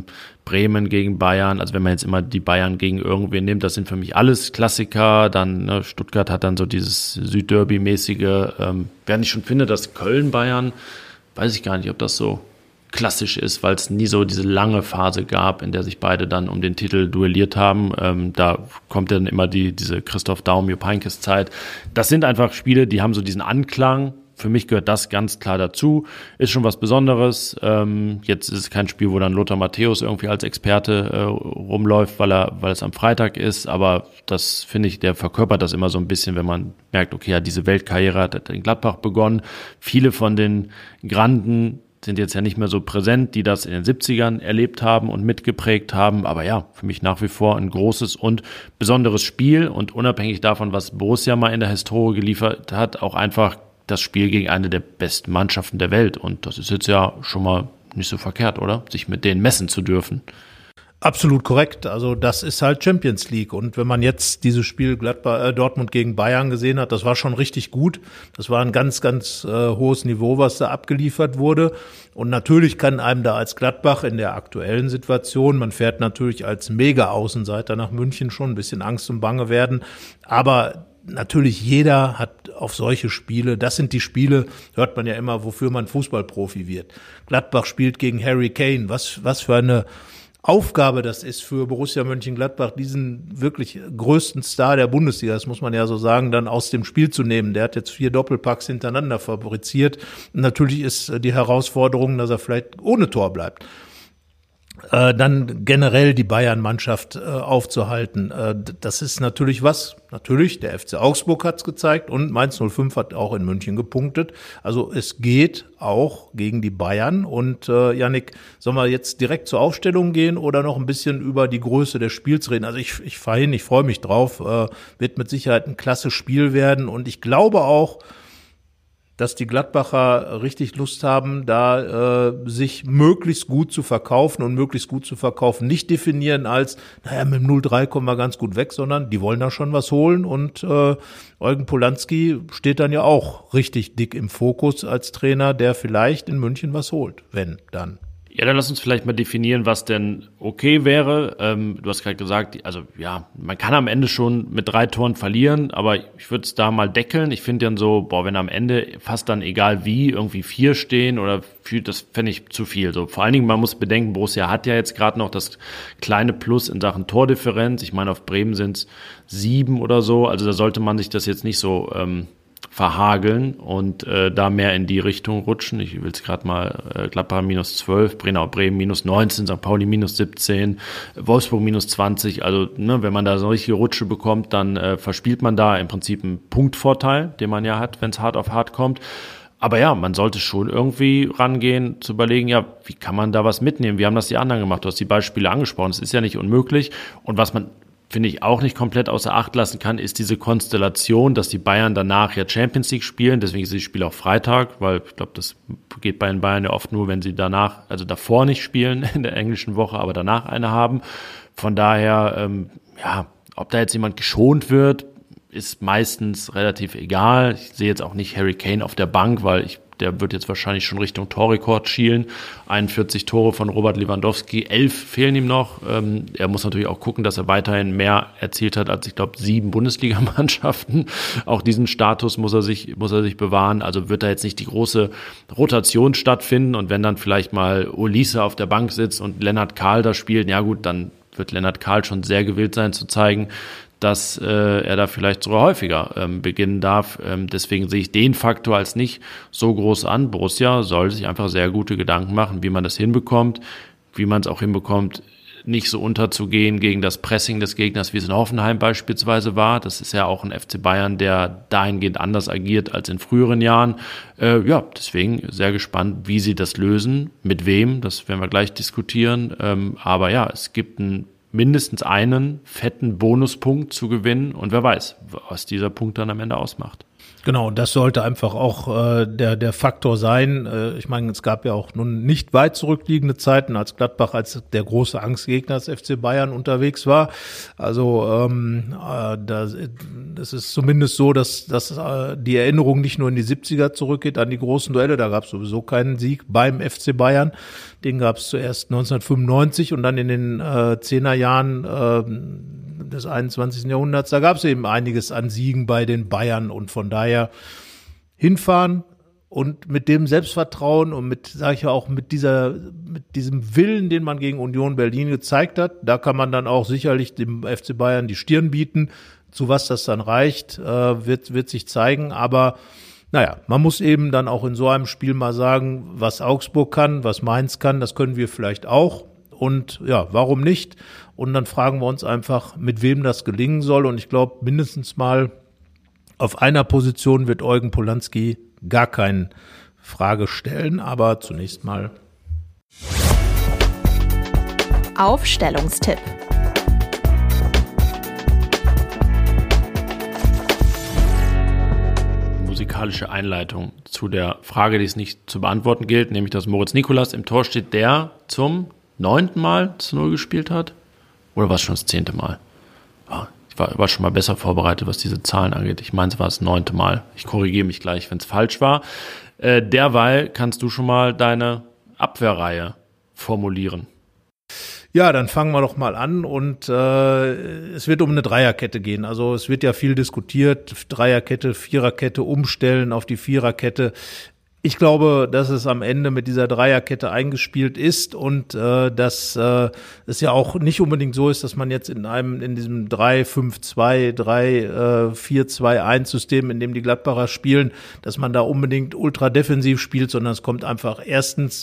[SPEAKER 4] Bremen gegen Bayern. Also wenn man jetzt immer die Bayern gegen irgendwen nimmt, das sind für mich alles Klassiker. Dann Stuttgart hat dann so dieses Südderby-mäßige. Während ich schon finde, dass Köln-Bayern, weiß ich gar nicht, ob das so klassisch ist, weil es nie so diese lange Phase gab, in der sich beide dann um den Titel duelliert haben. Da kommt dann immer diese Christoph Daum, Jupp Heynckes Zeit. Das sind einfach Spiele, die haben so diesen Anklang. Für mich gehört das ganz klar dazu. Ist schon was Besonderes. Jetzt ist es kein Spiel, wo dann Lothar Matthäus irgendwie als Experte rumläuft, weil es am Freitag ist. Aber das finde ich, der verkörpert das immer so ein bisschen, wenn man merkt, okay, ja, diese Weltkarriere hat in Gladbach begonnen. Viele von den Granden sind jetzt ja nicht mehr so präsent, die das in den 70ern erlebt haben und mitgeprägt haben. Aber ja, für mich nach wie vor ein großes und besonderes Spiel und unabhängig davon, was Borussia mal in der Historie geliefert hat, auch einfach das Spiel gegen eine der besten Mannschaften der Welt. Und das ist jetzt ja schon mal nicht so verkehrt, oder? Sich mit denen messen zu dürfen.
[SPEAKER 5] Absolut korrekt. Also das ist halt Champions League. Und wenn man jetzt dieses Spiel Dortmund gegen Bayern gesehen hat, das war schon richtig gut. Das war ein ganz, ganz hohes Niveau, was da abgeliefert wurde. Und natürlich kann einem da als Gladbach in der aktuellen Situation, man fährt natürlich als Mega-Außenseiter nach München, schon ein bisschen Angst und Bange werden. Aber natürlich jeder hat auf solche Spiele, das sind die Spiele, hört man ja immer, wofür man Fußballprofi wird. Gladbach spielt gegen Harry Kane. Was für eine Aufgabe das ist für Borussia Mönchengladbach, diesen wirklich größten Star der Bundesliga, das muss man ja so sagen, dann aus dem Spiel zu nehmen. Der hat jetzt 4 Doppelpacks hintereinander fabriziert. Und natürlich ist die Herausforderung, dass er vielleicht ohne Tor bleibt. dann generell die Bayern-Mannschaft aufzuhalten. Das ist natürlich der FC Augsburg hat's gezeigt und Mainz 05 hat auch in München gepunktet. Also es geht auch gegen die Bayern. Und Yannick, sollen wir jetzt direkt zur Aufstellung gehen oder noch ein bisschen über die Größe des Spiels reden? Also ich freue mich drauf. Wird mit Sicherheit ein klasse Spiel werden. Und ich glaube auch, dass die Gladbacher richtig Lust haben, da sich möglichst gut zu verkaufen und möglichst gut zu verkaufen nicht definieren als, mit dem 0-3 kommen wir ganz gut weg, sondern die wollen da schon was holen und Eugen Polanski steht dann ja auch richtig dick im Fokus als Trainer, der vielleicht in München was holt, wenn dann.
[SPEAKER 4] Ja, dann lass uns vielleicht mal definieren, was denn okay wäre. Du hast gerade gesagt, also ja, man kann am Ende schon mit 3 Toren verlieren, aber ich würde es da mal deckeln. Ich finde dann so, wenn am Ende fast dann egal wie, irgendwie 4 stehen oder 4, das fände ich zu viel. So, vor allen Dingen, man muss bedenken, Borussia hat ja jetzt gerade noch das kleine Plus in Sachen Tordifferenz. Ich meine, auf Bremen sind es 7 oder so. Also da sollte man sich das jetzt nicht so verhageln und da mehr in die Richtung rutschen. Ich will es gerade mal, Gladbach -12, Bremen -19, St. Pauli -17, Wolfsburg -20. Also wenn man da so eine richtige Rutsche bekommt, dann verspielt man da im Prinzip einen Punktvorteil, den man ja hat, wenn es hart auf hart kommt. Aber ja, man sollte schon irgendwie rangehen, zu überlegen, ja, wie kann man da was mitnehmen? Wie haben das die anderen gemacht? Du hast die Beispiele angesprochen, es ist ja nicht unmöglich. Und was man, finde ich, auch nicht komplett außer Acht lassen kann, ist diese Konstellation, dass die Bayern danach ja Champions League spielen. Deswegen ist das Spiel auch Freitag, weil ich glaube, das geht bei den Bayern ja oft nur, wenn sie danach, also davor nicht spielen in der englischen Woche, aber danach eine haben. Von daher, ob da jetzt jemand geschont wird, ist meistens relativ egal. Ich sehe jetzt auch nicht Harry Kane auf der Bank, weil der wird jetzt wahrscheinlich schon Richtung Torrekord schielen. 41 Tore von Robert Lewandowski, 11 fehlen ihm noch. Er muss natürlich auch gucken, dass er weiterhin mehr erzielt hat als, ich glaube, 7 Bundesligamannschaften. Auch diesen Status muss er sich bewahren. Also wird da jetzt nicht die große Rotation stattfinden. Und wenn dann vielleicht mal Olise auf der Bank sitzt und Lennart Kahl da spielt, ja gut, dann wird Lennart Kahl schon sehr gewillt sein zu zeigen, dass er da vielleicht sogar häufiger beginnen darf. Deswegen sehe ich den Faktor als nicht so groß an. Borussia soll sich einfach sehr gute Gedanken machen, wie man das hinbekommt, wie man es auch hinbekommt, nicht so unterzugehen gegen das Pressing des Gegners, wie es in Hoffenheim beispielsweise war. Das ist ja auch ein FC Bayern, der dahingehend anders agiert als in früheren Jahren. Deswegen sehr gespannt, wie sie das lösen, mit wem, das werden wir gleich diskutieren. Aber ja, es gibt mindestens einen fetten Bonuspunkt zu gewinnen und wer weiß, was dieser Punkt dann am Ende ausmacht.
[SPEAKER 5] Genau, das sollte einfach auch der Faktor sein. Ich meine, es gab ja auch nun nicht weit zurückliegende Zeiten, als Gladbach als der große Angstgegner des FC Bayern unterwegs war. Also das ist zumindest so, dass die Erinnerung nicht nur in die 70er zurückgeht, an die großen Duelle. Da gab es sowieso keinen Sieg beim FC Bayern. Den gab es zuerst 1995 und dann in den 10er Jahren des 21. Jahrhunderts, da gab es eben einiges an Siegen bei den Bayern und von daher hinfahren und mit dem Selbstvertrauen und mit diesem Willen, den man gegen Union Berlin gezeigt hat, da kann man dann auch sicherlich dem FC Bayern die Stirn bieten. Zu was das dann reicht, wird sich zeigen, aber naja, man muss eben dann auch in so einem Spiel mal sagen, was Augsburg kann, was Mainz kann, das können wir vielleicht auch. Und ja, warum nicht? Und dann fragen wir uns einfach, mit wem das gelingen soll. Und ich glaube, mindestens mal auf einer Position wird Eugen Polanski gar keine Frage stellen. Aber zunächst mal
[SPEAKER 1] Aufstellungstipp.
[SPEAKER 4] Musikalische Einleitung zu der Frage, die es nicht zu beantworten gilt, nämlich dass Moritz Nicolas im Tor steht, der zum 9. Mal zu 0 gespielt hat? Oder war es schon das 10. Mal? Ich war schon mal besser vorbereitet, was diese Zahlen angeht. Ich meine, es war das 9. Mal. Ich korrigiere mich gleich, wenn es falsch war. Derweil kannst du schon mal deine Abwehrreihe formulieren.
[SPEAKER 5] Ja, dann fangen wir doch mal an und es wird um eine Dreierkette gehen. Also es wird ja viel diskutiert, Dreierkette, Viererkette, umstellen auf die Viererkette. Ich glaube, dass es am Ende mit dieser Dreierkette eingespielt ist und dass es ja auch nicht unbedingt so ist, dass man jetzt in diesem 3-5-2, 3-4-2-1 System, in dem die Gladbacher spielen, dass man da unbedingt ultra defensiv spielt, sondern es kommt einfach erstens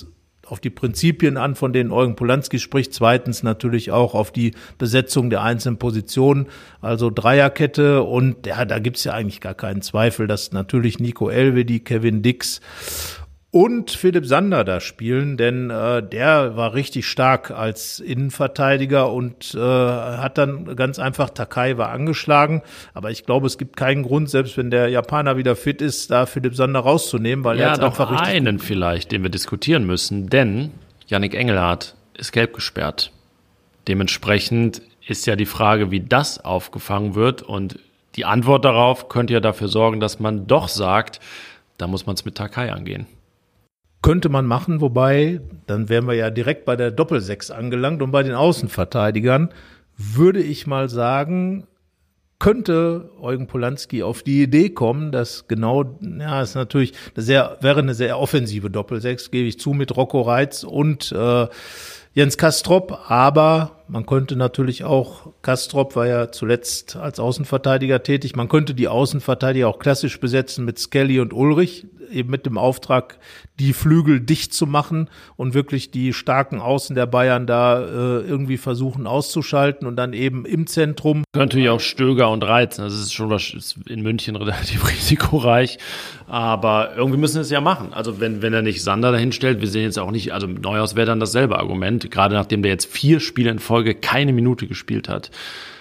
[SPEAKER 5] auf die Prinzipien an, von denen Eugen Polanski spricht. Zweitens natürlich auch auf die Besetzung der einzelnen Positionen, also Dreierkette. Und ja, da gibt's ja eigentlich gar keinen Zweifel, dass natürlich Nico Elvedi, Kevin Dix und Philipp Sander da spielen, denn der war richtig stark als Innenverteidiger und hat dann ganz einfach, Takai war angeschlagen, aber ich glaube, es gibt keinen Grund, selbst wenn der Japaner wieder fit ist, da Philipp Sander rauszunehmen, weil er jetzt einfach richtig...
[SPEAKER 4] Ja, doch einen vielleicht, den wir diskutieren müssen, denn Yannick Engelhardt ist gelb gesperrt. Dementsprechend ist ja die Frage, wie das aufgefangen wird, und die Antwort darauf könnte ja dafür sorgen, dass man doch sagt, da muss man es mit Takai angehen.
[SPEAKER 5] Könnte man machen, wobei, dann wären wir ja direkt bei der Doppelsechs angelangt, und bei den Außenverteidigern würde ich mal sagen, könnte Eugen Polanski auf die Idee kommen, dass genau, ja, ist natürlich wäre eine sehr offensive Doppelsechs, gebe ich zu, mit Rocco Reitz und Jens Kastrop, aber man könnte natürlich auch, Kastrop war ja zuletzt als Außenverteidiger tätig, man könnte die Außenverteidiger auch klassisch besetzen mit Skelly und Ulrich, eben mit dem Auftrag, die Flügel dicht zu machen und wirklich die starken Außen der Bayern da irgendwie versuchen auszuschalten, und dann eben im Zentrum.
[SPEAKER 4] Könnte ja auch Stöger und Reitz, das ist schon ist in München relativ risikoreich, aber irgendwie müssen wir es ja machen. Also wenn er nicht Sander dahin stellt, wir sehen jetzt auch nicht, also Neuhaus wäre dann dasselbe Argument, gerade nachdem der jetzt 4 Spiele in Folge keine Minute gespielt hat.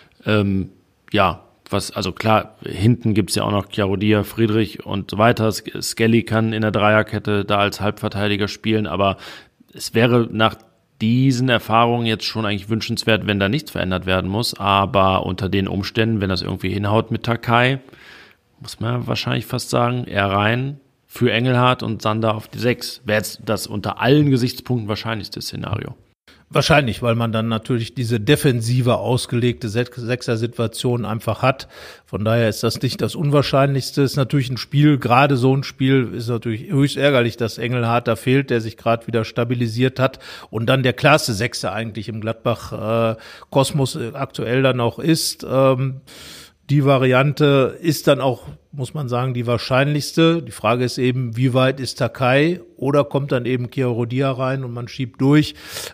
[SPEAKER 4] Also klar, hinten gibt's ja auch noch Chiarodia, Friedrich und so weiter. Skelly kann in der Dreierkette da als Halbverteidiger spielen, aber es wäre nach diesen Erfahrungen jetzt schon eigentlich wünschenswert, wenn da nichts verändert werden muss. Aber unter den Umständen, wenn das irgendwie hinhaut mit Takai, muss man wahrscheinlich fast sagen, eher rein für Engelhardt und Sander auf die 6. Wäre jetzt das unter allen Gesichtspunkten wahrscheinlichste Szenario.
[SPEAKER 5] Wahrscheinlich, weil man dann natürlich diese defensiver ausgelegte Sechser-Situation einfach hat. Von daher ist das nicht das Unwahrscheinlichste. Ist natürlich ein Spiel, gerade so ein Spiel, ist natürlich höchst ärgerlich, dass Engelhardt da fehlt, der sich gerade wieder stabilisiert hat. Und dann der klarste Sechser eigentlich im Gladbach-Kosmos aktuell dann auch ist. Die Variante ist dann auch, muss man sagen, die wahrscheinlichste. Die Frage ist eben, wie weit ist Takai, oder kommt dann eben Chiarodia rein und man schiebt durch.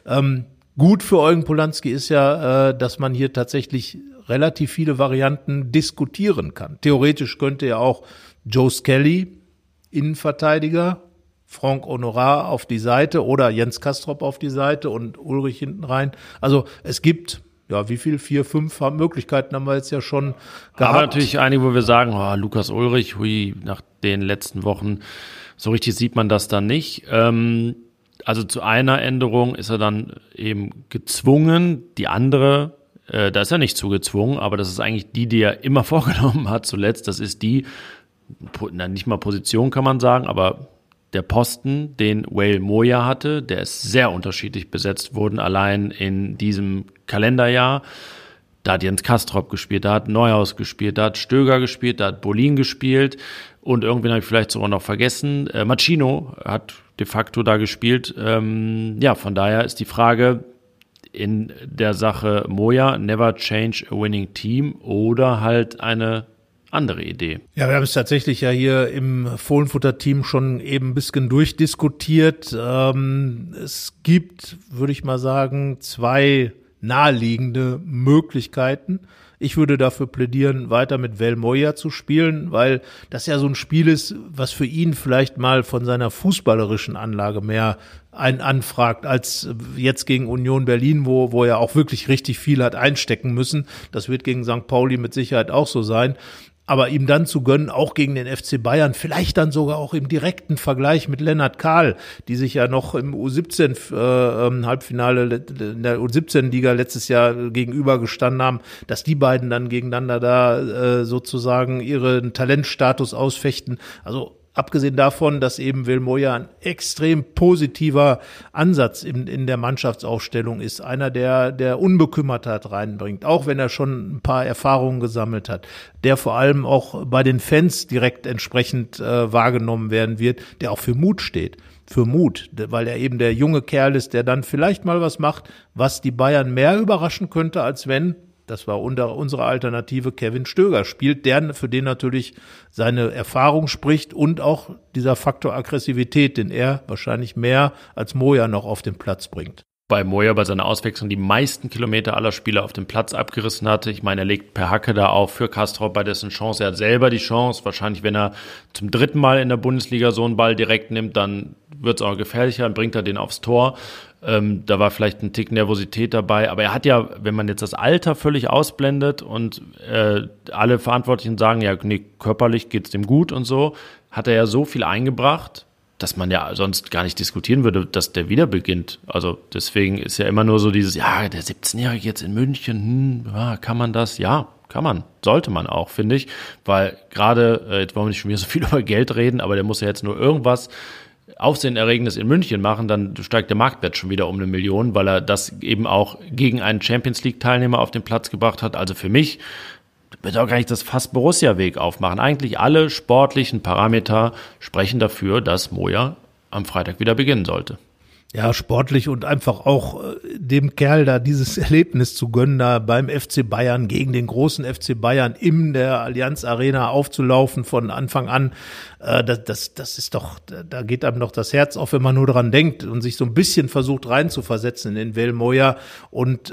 [SPEAKER 5] Gut für Eugen Polanski ist ja, dass man hier tatsächlich relativ viele Varianten diskutieren kann. Theoretisch könnte ja auch Joe Skelly, Innenverteidiger, Franck Honorat auf die Seite oder Jens Kastrop auf die Seite und Ulrich hinten rein. Also es gibt... Ja, wie viel? 4, 5 Möglichkeiten haben wir jetzt ja schon gehabt.
[SPEAKER 4] Aber natürlich einige, wo wir sagen, Lukas Ulrich, nach den letzten Wochen, so richtig sieht man das dann nicht. Also zu einer Änderung ist er dann eben gezwungen. Die andere, da ist er nicht zugezwungen, aber das ist eigentlich die er immer vorgenommen hat zuletzt. Das ist die, nicht mal Position kann man sagen, aber der Posten, den Wale Moya hatte, der ist sehr unterschiedlich besetzt worden, allein in diesem Kalenderjahr. Da hat Jens Kastrop gespielt, da hat Neuhaus gespielt, da hat Stöger gespielt, da hat Bolin gespielt und irgendwen habe ich vielleicht sogar noch vergessen. Machino hat de facto da gespielt. Von daher ist die Frage in der Sache Moya, never change a winning team, oder halt eine andere Idee.
[SPEAKER 5] Ja, wir haben es tatsächlich ja hier im Fohlenfutter-Team schon eben ein bisschen durchdiskutiert. Es gibt, würde ich mal sagen, 2 naheliegende Möglichkeiten. Ich würde dafür plädieren, weiter mit Wale Moya zu spielen, weil das ja so ein Spiel ist, was für ihn vielleicht mal von seiner fußballerischen Anlage mehr einen anfragt, als jetzt gegen Union Berlin, wo er auch wirklich richtig viel hat einstecken müssen. Das wird gegen St. Pauli mit Sicherheit auch so sein. Aber ihm dann zu gönnen, auch gegen den FC Bayern, vielleicht dann sogar auch im direkten Vergleich mit Lennart Kahl, die sich ja noch im U17 Halbfinale in der U17-Liga letztes Jahr gegenüber gestanden haben, dass die beiden dann gegeneinander da sozusagen ihren Talentstatus ausfechten. Also abgesehen davon, dass eben Wale Moya ein extrem positiver Ansatz in der Mannschaftsaufstellung ist. Einer, der Unbekümmertheit reinbringt, auch wenn er schon ein paar Erfahrungen gesammelt hat. Der vor allem auch bei den Fans direkt entsprechend wahrgenommen werden wird, der auch für Mut steht. Für Mut, weil er eben der junge Kerl ist, der dann vielleicht mal was macht, was die Bayern mehr überraschen könnte, als wenn Das war unsere Alternative. Kevin Stöger spielt, für den natürlich seine Erfahrung spricht und auch dieser Faktor Aggressivität, den er wahrscheinlich mehr als Moya noch auf den Platz bringt.
[SPEAKER 4] Bei Moya bei seiner Auswechslung die meisten Kilometer aller Spieler auf dem Platz abgerissen hatte. Ich meine, er legt per Hacke da auf für Castrop bei dessen Chance. Er hat selber die Chance. Wahrscheinlich, wenn er zum 3. Mal in der Bundesliga so einen Ball direkt nimmt, dann wird es auch gefährlicher, dann bringt er den aufs Tor. Da war vielleicht ein Tick Nervosität dabei. Aber er hat ja, wenn man jetzt das Alter völlig ausblendet und alle Verantwortlichen sagen, ja, nee, körperlich geht's dem gut und so, hat er ja so viel eingebracht, dass man ja sonst gar nicht diskutieren würde, dass der wieder beginnt. Also deswegen ist ja immer nur so dieses, ja, der 17-Jährige jetzt in München, kann man das? Ja, kann man. Sollte man auch, finde ich. Weil gerade, jetzt wollen wir nicht schon wieder so viel über Geld reden, aber der muss ja jetzt nur irgendwas Aufsehenerregendes in München machen, dann steigt der Marktwert schon wieder um 1 Million, weil er das eben auch gegen einen Champions-League-Teilnehmer auf den Platz gebracht hat. Also für mich wird auch gar nicht das fast Borussia-Weg aufmachen. Eigentlich alle sportlichen Parameter sprechen dafür, dass Moya am Freitag wieder beginnen sollte.
[SPEAKER 5] Ja, sportlich und einfach auch dem Kerl da dieses Erlebnis zu gönnen, da beim FC Bayern gegen den großen FC Bayern in der Allianz Arena aufzulaufen von Anfang an. Das ist doch, da geht einem doch das Herz auf, wenn man nur dran denkt und sich so ein bisschen versucht reinzuversetzen in den Will Moya und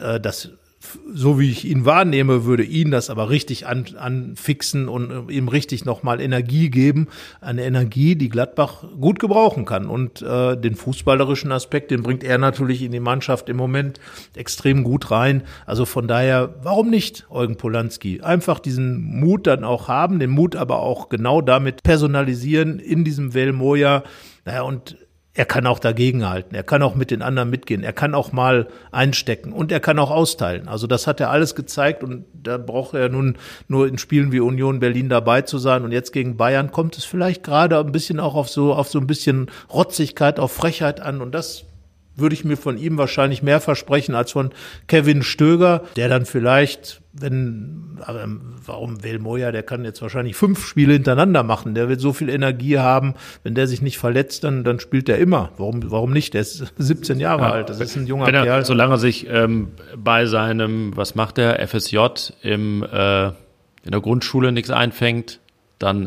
[SPEAKER 5] so wie ich ihn wahrnehme, würde ihn das aber richtig anfixen und ihm richtig nochmal Energie geben. Eine Energie, die Gladbach gut gebrauchen kann. Und den fußballerischen Aspekt, den bringt er natürlich in die Mannschaft im Moment extrem gut rein. Also von daher, warum nicht, Eugen Polanski? Einfach diesen Mut dann auch haben, den Mut aber auch genau damit personalisieren in diesem Will Moya. Naja, und er kann auch dagegenhalten, er kann auch mit den anderen mitgehen, er kann auch mal einstecken und er kann auch austeilen. Also das hat er alles gezeigt und da braucht er nun nur in Spielen wie Union Berlin dabei zu sein. Und jetzt gegen Bayern kommt es vielleicht gerade ein bisschen auch auf so ein bisschen Rotzigkeit, auf Frechheit an und das würde ich mir von ihm wahrscheinlich mehr versprechen als von Kevin Stöger, der dann vielleicht, warum Will Moya, der kann jetzt wahrscheinlich 5 Spiele hintereinander machen, der wird so viel Energie haben, wenn der sich nicht verletzt, dann spielt er immer. Warum nicht? Der ist 17 Jahre alt, das ist ein junger Kerl.
[SPEAKER 4] Solange er sich bei seinem, was macht der, FSJ in der Grundschule nichts einfängt, dann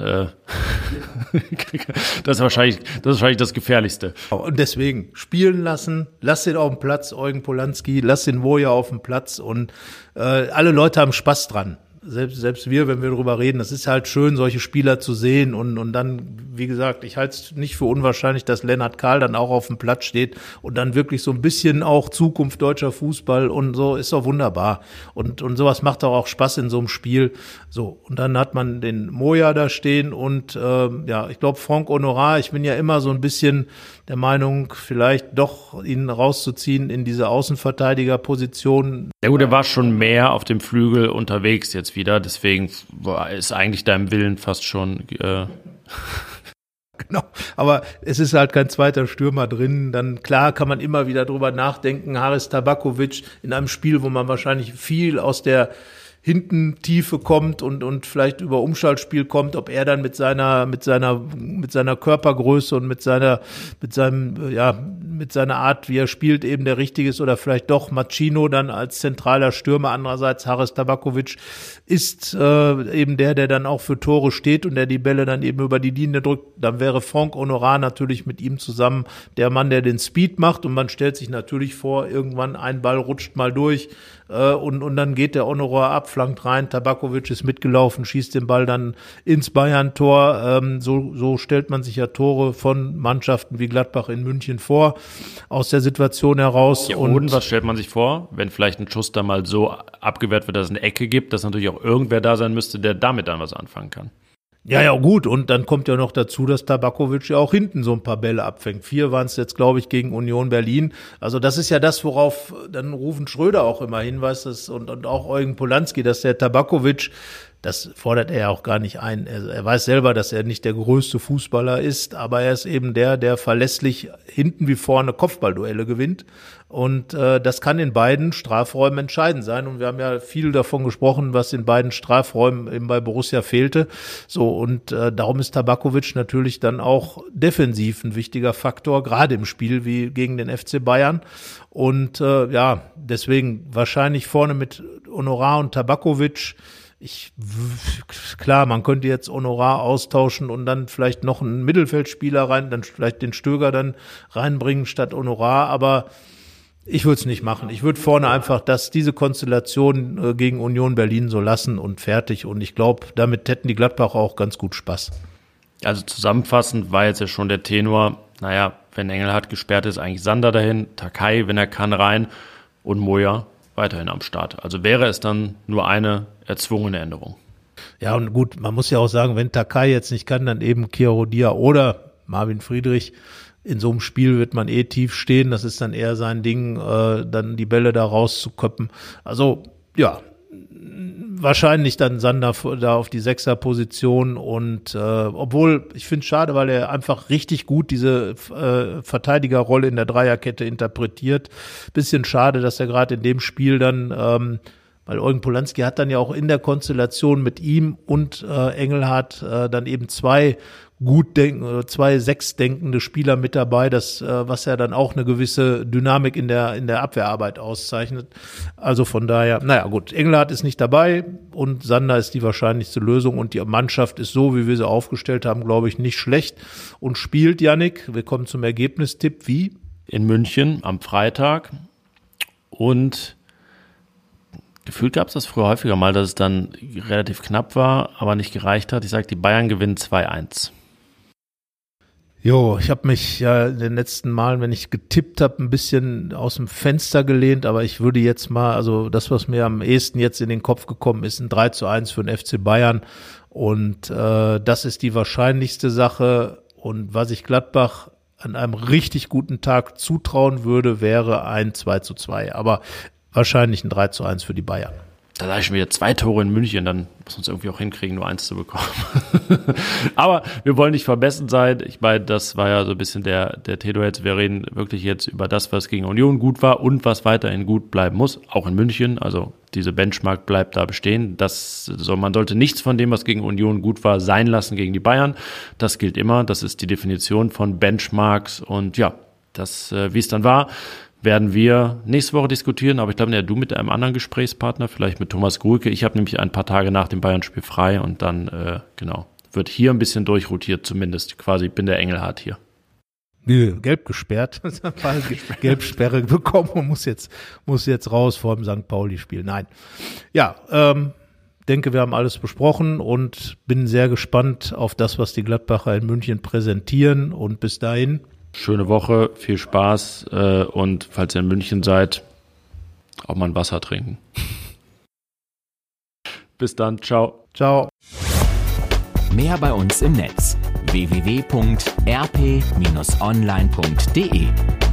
[SPEAKER 4] das ist wahrscheinlich das Gefährlichste.
[SPEAKER 5] Und deswegen spielen lassen, lass ihn auf dem Platz, Eugen Polanski, lass den Moya auf dem Platz und alle Leute haben Spaß dran. Selbst wir, wenn wir darüber reden, das ist halt schön, solche Spieler zu sehen und dann, wie gesagt, ich halte es nicht für unwahrscheinlich, dass Lennart Kahl dann auch auf dem Platz steht und dann wirklich so ein bisschen auch Zukunft deutscher Fußball und so, ist doch wunderbar. Und sowas macht doch auch Spaß in so einem Spiel. So, und dann hat man den Moya da stehen und ich glaube, Franck Honorat, ich bin ja immer so ein bisschen der Meinung, vielleicht doch ihn rauszuziehen in diese Außenverteidigerposition.
[SPEAKER 4] Ja gut, er war schon mehr auf dem Flügel unterwegs jetzt wieder, deswegen ist eigentlich deinem Willen fast schon
[SPEAKER 5] Genau, aber es ist halt kein zweiter Stürmer drin. Dann klar kann man immer wieder drüber nachdenken, Haris Tabakovic in einem Spiel, wo man wahrscheinlich viel aus der hinten Tiefe kommt und vielleicht über Umschaltspiel kommt, ob er dann mit seiner Körpergröße und mit seiner Art, wie er spielt, eben der Richtige ist oder vielleicht doch Machino dann als zentraler Stürmer. Andererseits Haris Tabakovic ist eben der dann auch für Tore steht und der die Bälle dann eben über die Linie drückt. Dann wäre Franck Honorat natürlich mit ihm zusammen der Mann, der den Speed macht und man stellt sich natürlich vor, irgendwann ein Ball rutscht mal durch und dann geht der Honorat ab, flankt rein, Tabakovic ist mitgelaufen, schießt den Ball dann ins Bayern-Tor. So stellt man sich ja Tore von Mannschaften wie Gladbach in München vor, aus der Situation heraus.
[SPEAKER 4] Ja, und was stellt man sich vor, wenn vielleicht ein Schuss da mal so abgewehrt wird, dass es eine Ecke gibt, dass natürlich auch irgendwer da sein müsste, der damit dann was anfangen kann.
[SPEAKER 5] Ja, gut. Und dann kommt ja noch dazu, dass Tabakovic ja auch hinten so ein paar Bälle abfängt. 4 waren es jetzt, glaube ich, gegen Union Berlin. Also das ist ja das, worauf dann Ruven Schröder auch immer hinweist und auch Eugen Polanski, dass der Tabakovic das fordert er ja auch gar nicht ein. Er weiß selber, dass er nicht der größte Fußballer ist, aber er ist eben der verlässlich hinten wie vorne Kopfballduelle gewinnt. Und das kann in beiden Strafräumen entscheidend sein. Und wir haben ja viel davon gesprochen, was in beiden Strafräumen eben bei Borussia fehlte. So, und darum ist Tabakovic natürlich dann auch defensiv ein wichtiger Faktor, gerade im Spiel wie gegen den FC Bayern. Und deswegen wahrscheinlich vorne mit Honorar und Tabakovic. Klar, man könnte jetzt Honorar austauschen und dann vielleicht noch einen Mittelfeldspieler rein, dann vielleicht den Stöger dann reinbringen statt Honorar, aber ich würde es nicht machen. Ich würde vorne einfach diese Konstellation gegen Union Berlin so lassen und fertig. Und ich glaube, damit hätten die Gladbacher auch ganz gut Spaß.
[SPEAKER 4] Also zusammenfassend war jetzt ja schon der Tenor, wenn Engelhardt gesperrt ist, eigentlich Sander dahin, Takai, wenn er kann, rein und Moya weiterhin am Start. Also wäre es dann nur eine erzwungene Änderung.
[SPEAKER 5] Ja, und gut, man muss ja auch sagen, wenn Takai jetzt nicht kann, dann eben Chiarodia oder Marvin Friedrich. In so einem Spiel wird man tief stehen. Das ist dann eher sein Ding, dann die Bälle da rauszuköppen. Also, ja, wahrscheinlich dann Sander da auf die Sechser-Position und obwohl, ich finde es schade, weil er einfach richtig gut diese Verteidigerrolle in der Dreierkette interpretiert. Bisschen schade, dass er gerade in dem Spiel dann, weil Eugen Polanski hat dann ja auch in der Konstellation mit ihm und Engelhardt dann eben zwei sechsdenkende Spieler mit dabei, was ja dann auch eine gewisse Dynamik in der Abwehrarbeit auszeichnet. Also von daher, gut, Engelhardt ist nicht dabei und Sander ist die wahrscheinlichste Lösung und die Mannschaft ist so, wie wir sie aufgestellt haben, glaube ich, nicht schlecht und spielt, Yannick, wir kommen zum Ergebnistipp, wie?
[SPEAKER 4] In München am Freitag und gefühlt gab es das früher häufiger mal, dass es dann relativ knapp war, aber nicht gereicht hat. Ich sage, die Bayern gewinnen 2-1.
[SPEAKER 5] Jo, ich habe mich ja in den letzten Malen, wenn ich getippt habe, ein bisschen aus dem Fenster gelehnt, aber ich würde jetzt mal, also das, was mir am ehesten jetzt in den Kopf gekommen ist, ein 3-1 für den FC Bayern und das ist die wahrscheinlichste Sache und was ich Gladbach an einem richtig guten Tag zutrauen würde, wäre ein 2-2, aber wahrscheinlich ein 3-1 für die Bayern.
[SPEAKER 4] Da sage ich schon wieder 2 Tore in München, dann muss man es irgendwie auch hinkriegen, nur 1 zu bekommen. Aber wir wollen nicht vermessen sein. Ich meine, das war ja so ein bisschen der Tenor jetzt. Wir reden wirklich jetzt über das, was gegen Union gut war und was weiterhin gut bleiben muss, auch in München. Also diese Benchmark bleibt da bestehen. Man sollte nichts von dem, was gegen Union gut war, sein lassen gegen die Bayern. Das gilt immer. Das ist die Definition von Benchmarks. Und ja, wie es dann war, werden wir nächste Woche diskutieren, aber ich glaube, du mit einem anderen Gesprächspartner, vielleicht mit Thomas Gruhlke. Ich habe nämlich ein paar Tage nach dem Bayern-Spiel frei und dann, wird hier ein bisschen durchrotiert zumindest. Quasi bin der Engelhardt hier.
[SPEAKER 5] Gelb gesperrt, Gelbsperre bekommen und muss jetzt raus vor dem St. Pauli-Spiel. Nein. Ja, denke, wir haben alles besprochen und bin sehr gespannt auf das, was die Gladbacher in München präsentieren und bis dahin
[SPEAKER 4] schöne Woche, viel Spaß und falls ihr in München seid, auch mal ein Wasser trinken. Bis dann, ciao.
[SPEAKER 5] Ciao.
[SPEAKER 3] Mehr bei uns im Netz: www.rp-online.de